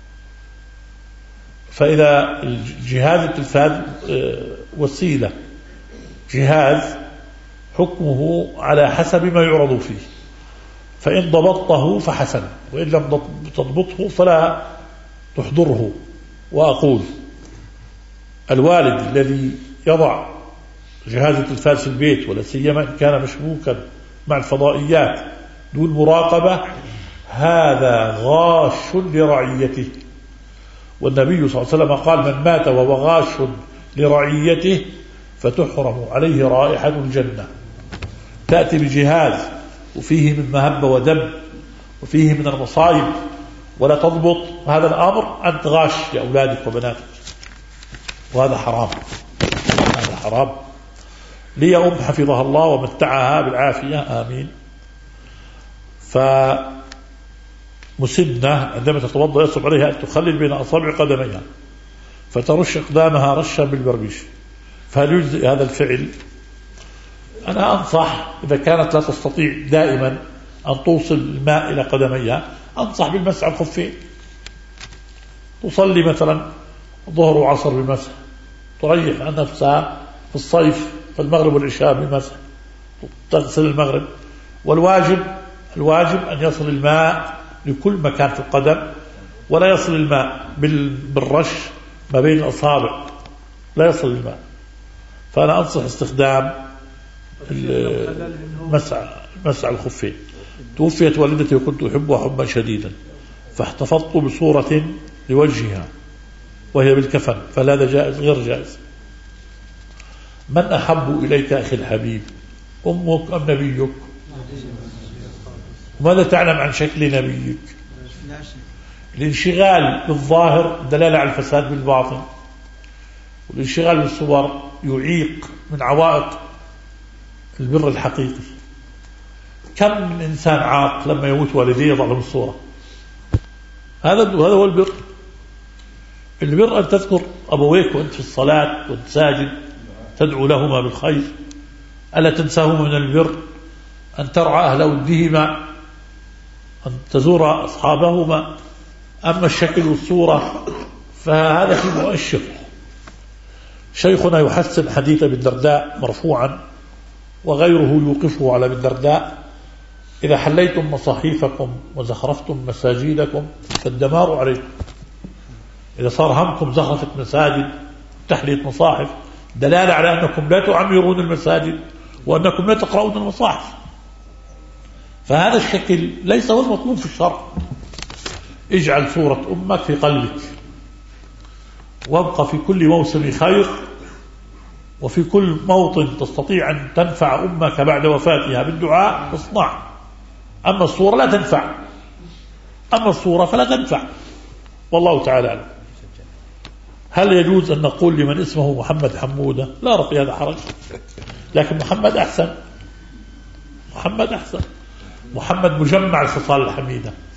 فإذا جهاز التلفاز وسيلة، جهاز حكمه على حسب ما يعرض فيه، فإن ضبطته فحسن، وإن لم تضبطه فلا تحضره. وأقول الوالد الذي يضع جهاز التلفاز في البيت ولا سيما إن كان مشبوكا مع الفضائيات دون مراقبة، هذا غاش لرعيته، والنبي صلى الله عليه وسلم قال: من مات وهو غاش لرعيته فتحرم عليه رائحة الجنة. تأتي بجهاز وفيه من مهبة ودم وفيه من المصائب ولا تضبط هذا الأمر، أنت غاش لأولادك وبناتك، وهذا حرام، هذا حرام. لي أم حفظها الله ومتعها بالعافية آمين، فمسنة عندما تتوضأ يصعب عليها أن تخلل بين أصابع قدميها فترش أقدامها رشا بالبربيش، فهل يجزئ هذا الفعل؟ أنا أنصح إذا كانت لا تستطيع دائما أن توصل الماء إلى قدميها، أنصح بالمسح على الخفين. تصلي مثلا ظهر وعصر بالمسح، تريح عن نفسها في الصيف في المغرب والعشاء بالمسح، تغسل المغرب. والواجب الواجب أن يصل الماء لكل مكان في القدم، ولا يصل الماء بالرش ما بين الأصابع، لا يصل الماء. فأنا أنصح استخدام مسح مسح الخفين. توفيت والدتي وكنت أحبها حبا شديدا، فاحتفظت بصورة لوجهها وهي بالكفن، فهذا جائز غير جائز. من أحب إليك أخي الحبيب، أمك أم نبيك؟ وماذا تعلم عن شكل نبيك؟ الانشغال بالظاهر دلالة على الفساد بالباطن، والانشغال بالصور يعيق من عوائق البر الحقيقي. كم من إنسان عاق لما يموت والديه يضع لهم الصورة. هذا هذا هو البر. البر أن تذكر أبويك وأنت في الصلاة وأنت ساجد تدعو لهما بالخير. ألا تنساهما من البر أن ترعى أهل ودهما، أن تزور أصحابهما. أما الشكل والصورة فهذا في مؤشر. شيخنا يحسن حديث ابن الدرداء مرفوعا وغيره يوقفه على ابن الدرداء: إذا حليتم مصاحيفكم وزخرفتم مساجدكم فالدمار عليكم. إذا صار همكم زخرفة مساجد تحلية مصاحف، دلالة على أنكم لا تعمرون المساجد وأنكم لا تقرؤون المصاحف. فهذا الشكل ليس هو المطلوب في الشرع. اجعل صورة أمك في قلبك، وابقى في كل موسم خير وفي كل موطن تستطيع أن تنفع أمك بعد وفاتها بالدعاء اصنع. أما الصورة لا تنفع، أما الصورة فلا تنفع، والله تعالى أعلم. هل يجوز أن نقول لمن اسمه محمد حمودة؟ لا رفي هذا حرج، لكن محمد أحسن، محمد أحسن. محمد مجمع الخصال الحميدة،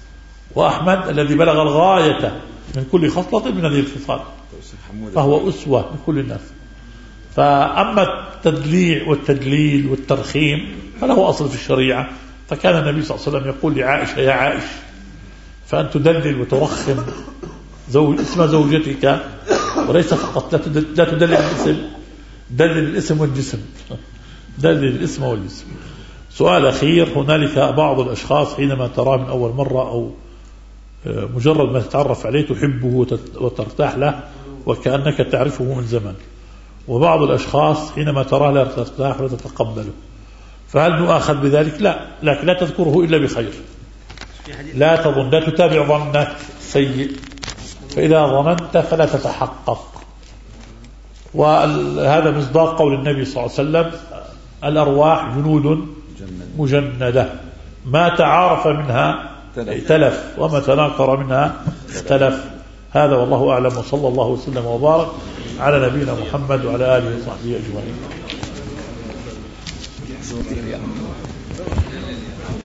وأحمد الذي بلغ الغاية من كل خصلة من هذه الخصال، فهو أسوة لكل الناس. فأما التدليع والتدليل والترخيم فله أصل في الشريعة، فكان النبي صلى الله عليه وسلم يقول لعائشة: يا عائش، فأن تدلل وترخم زوج اسم زوجتك، وليس فقط لا تدلل الاسم، دلل الاسم والجسم، دلل الاسم والجسم. سؤال أخير: هنالك بعض الأشخاص حينما تراه من أول مرة أو مجرد ما تتعرف عليه تحبه وترتاح له وكأنك تعرفه من زمان، وبعض الأشخاص حينما تراه لا ترتاح ولا تتقبله، فهل نؤاخذ بذلك؟ لا، لكن لا تذكره إلا بخير، لا تظن، لا تتابع ظنك سيء، فإذا ظننت فلا تتحقق. وهذا مصداق قول النبي صلى الله عليه وسلم: الأرواح جنود مجندة، ما تعارف منها ائتلف وما تناكر منها اختلف. هذا والله أعلم، وصلى الله وسلم وبارك على نبينا محمد وعلى آله وصحبه أجمعين.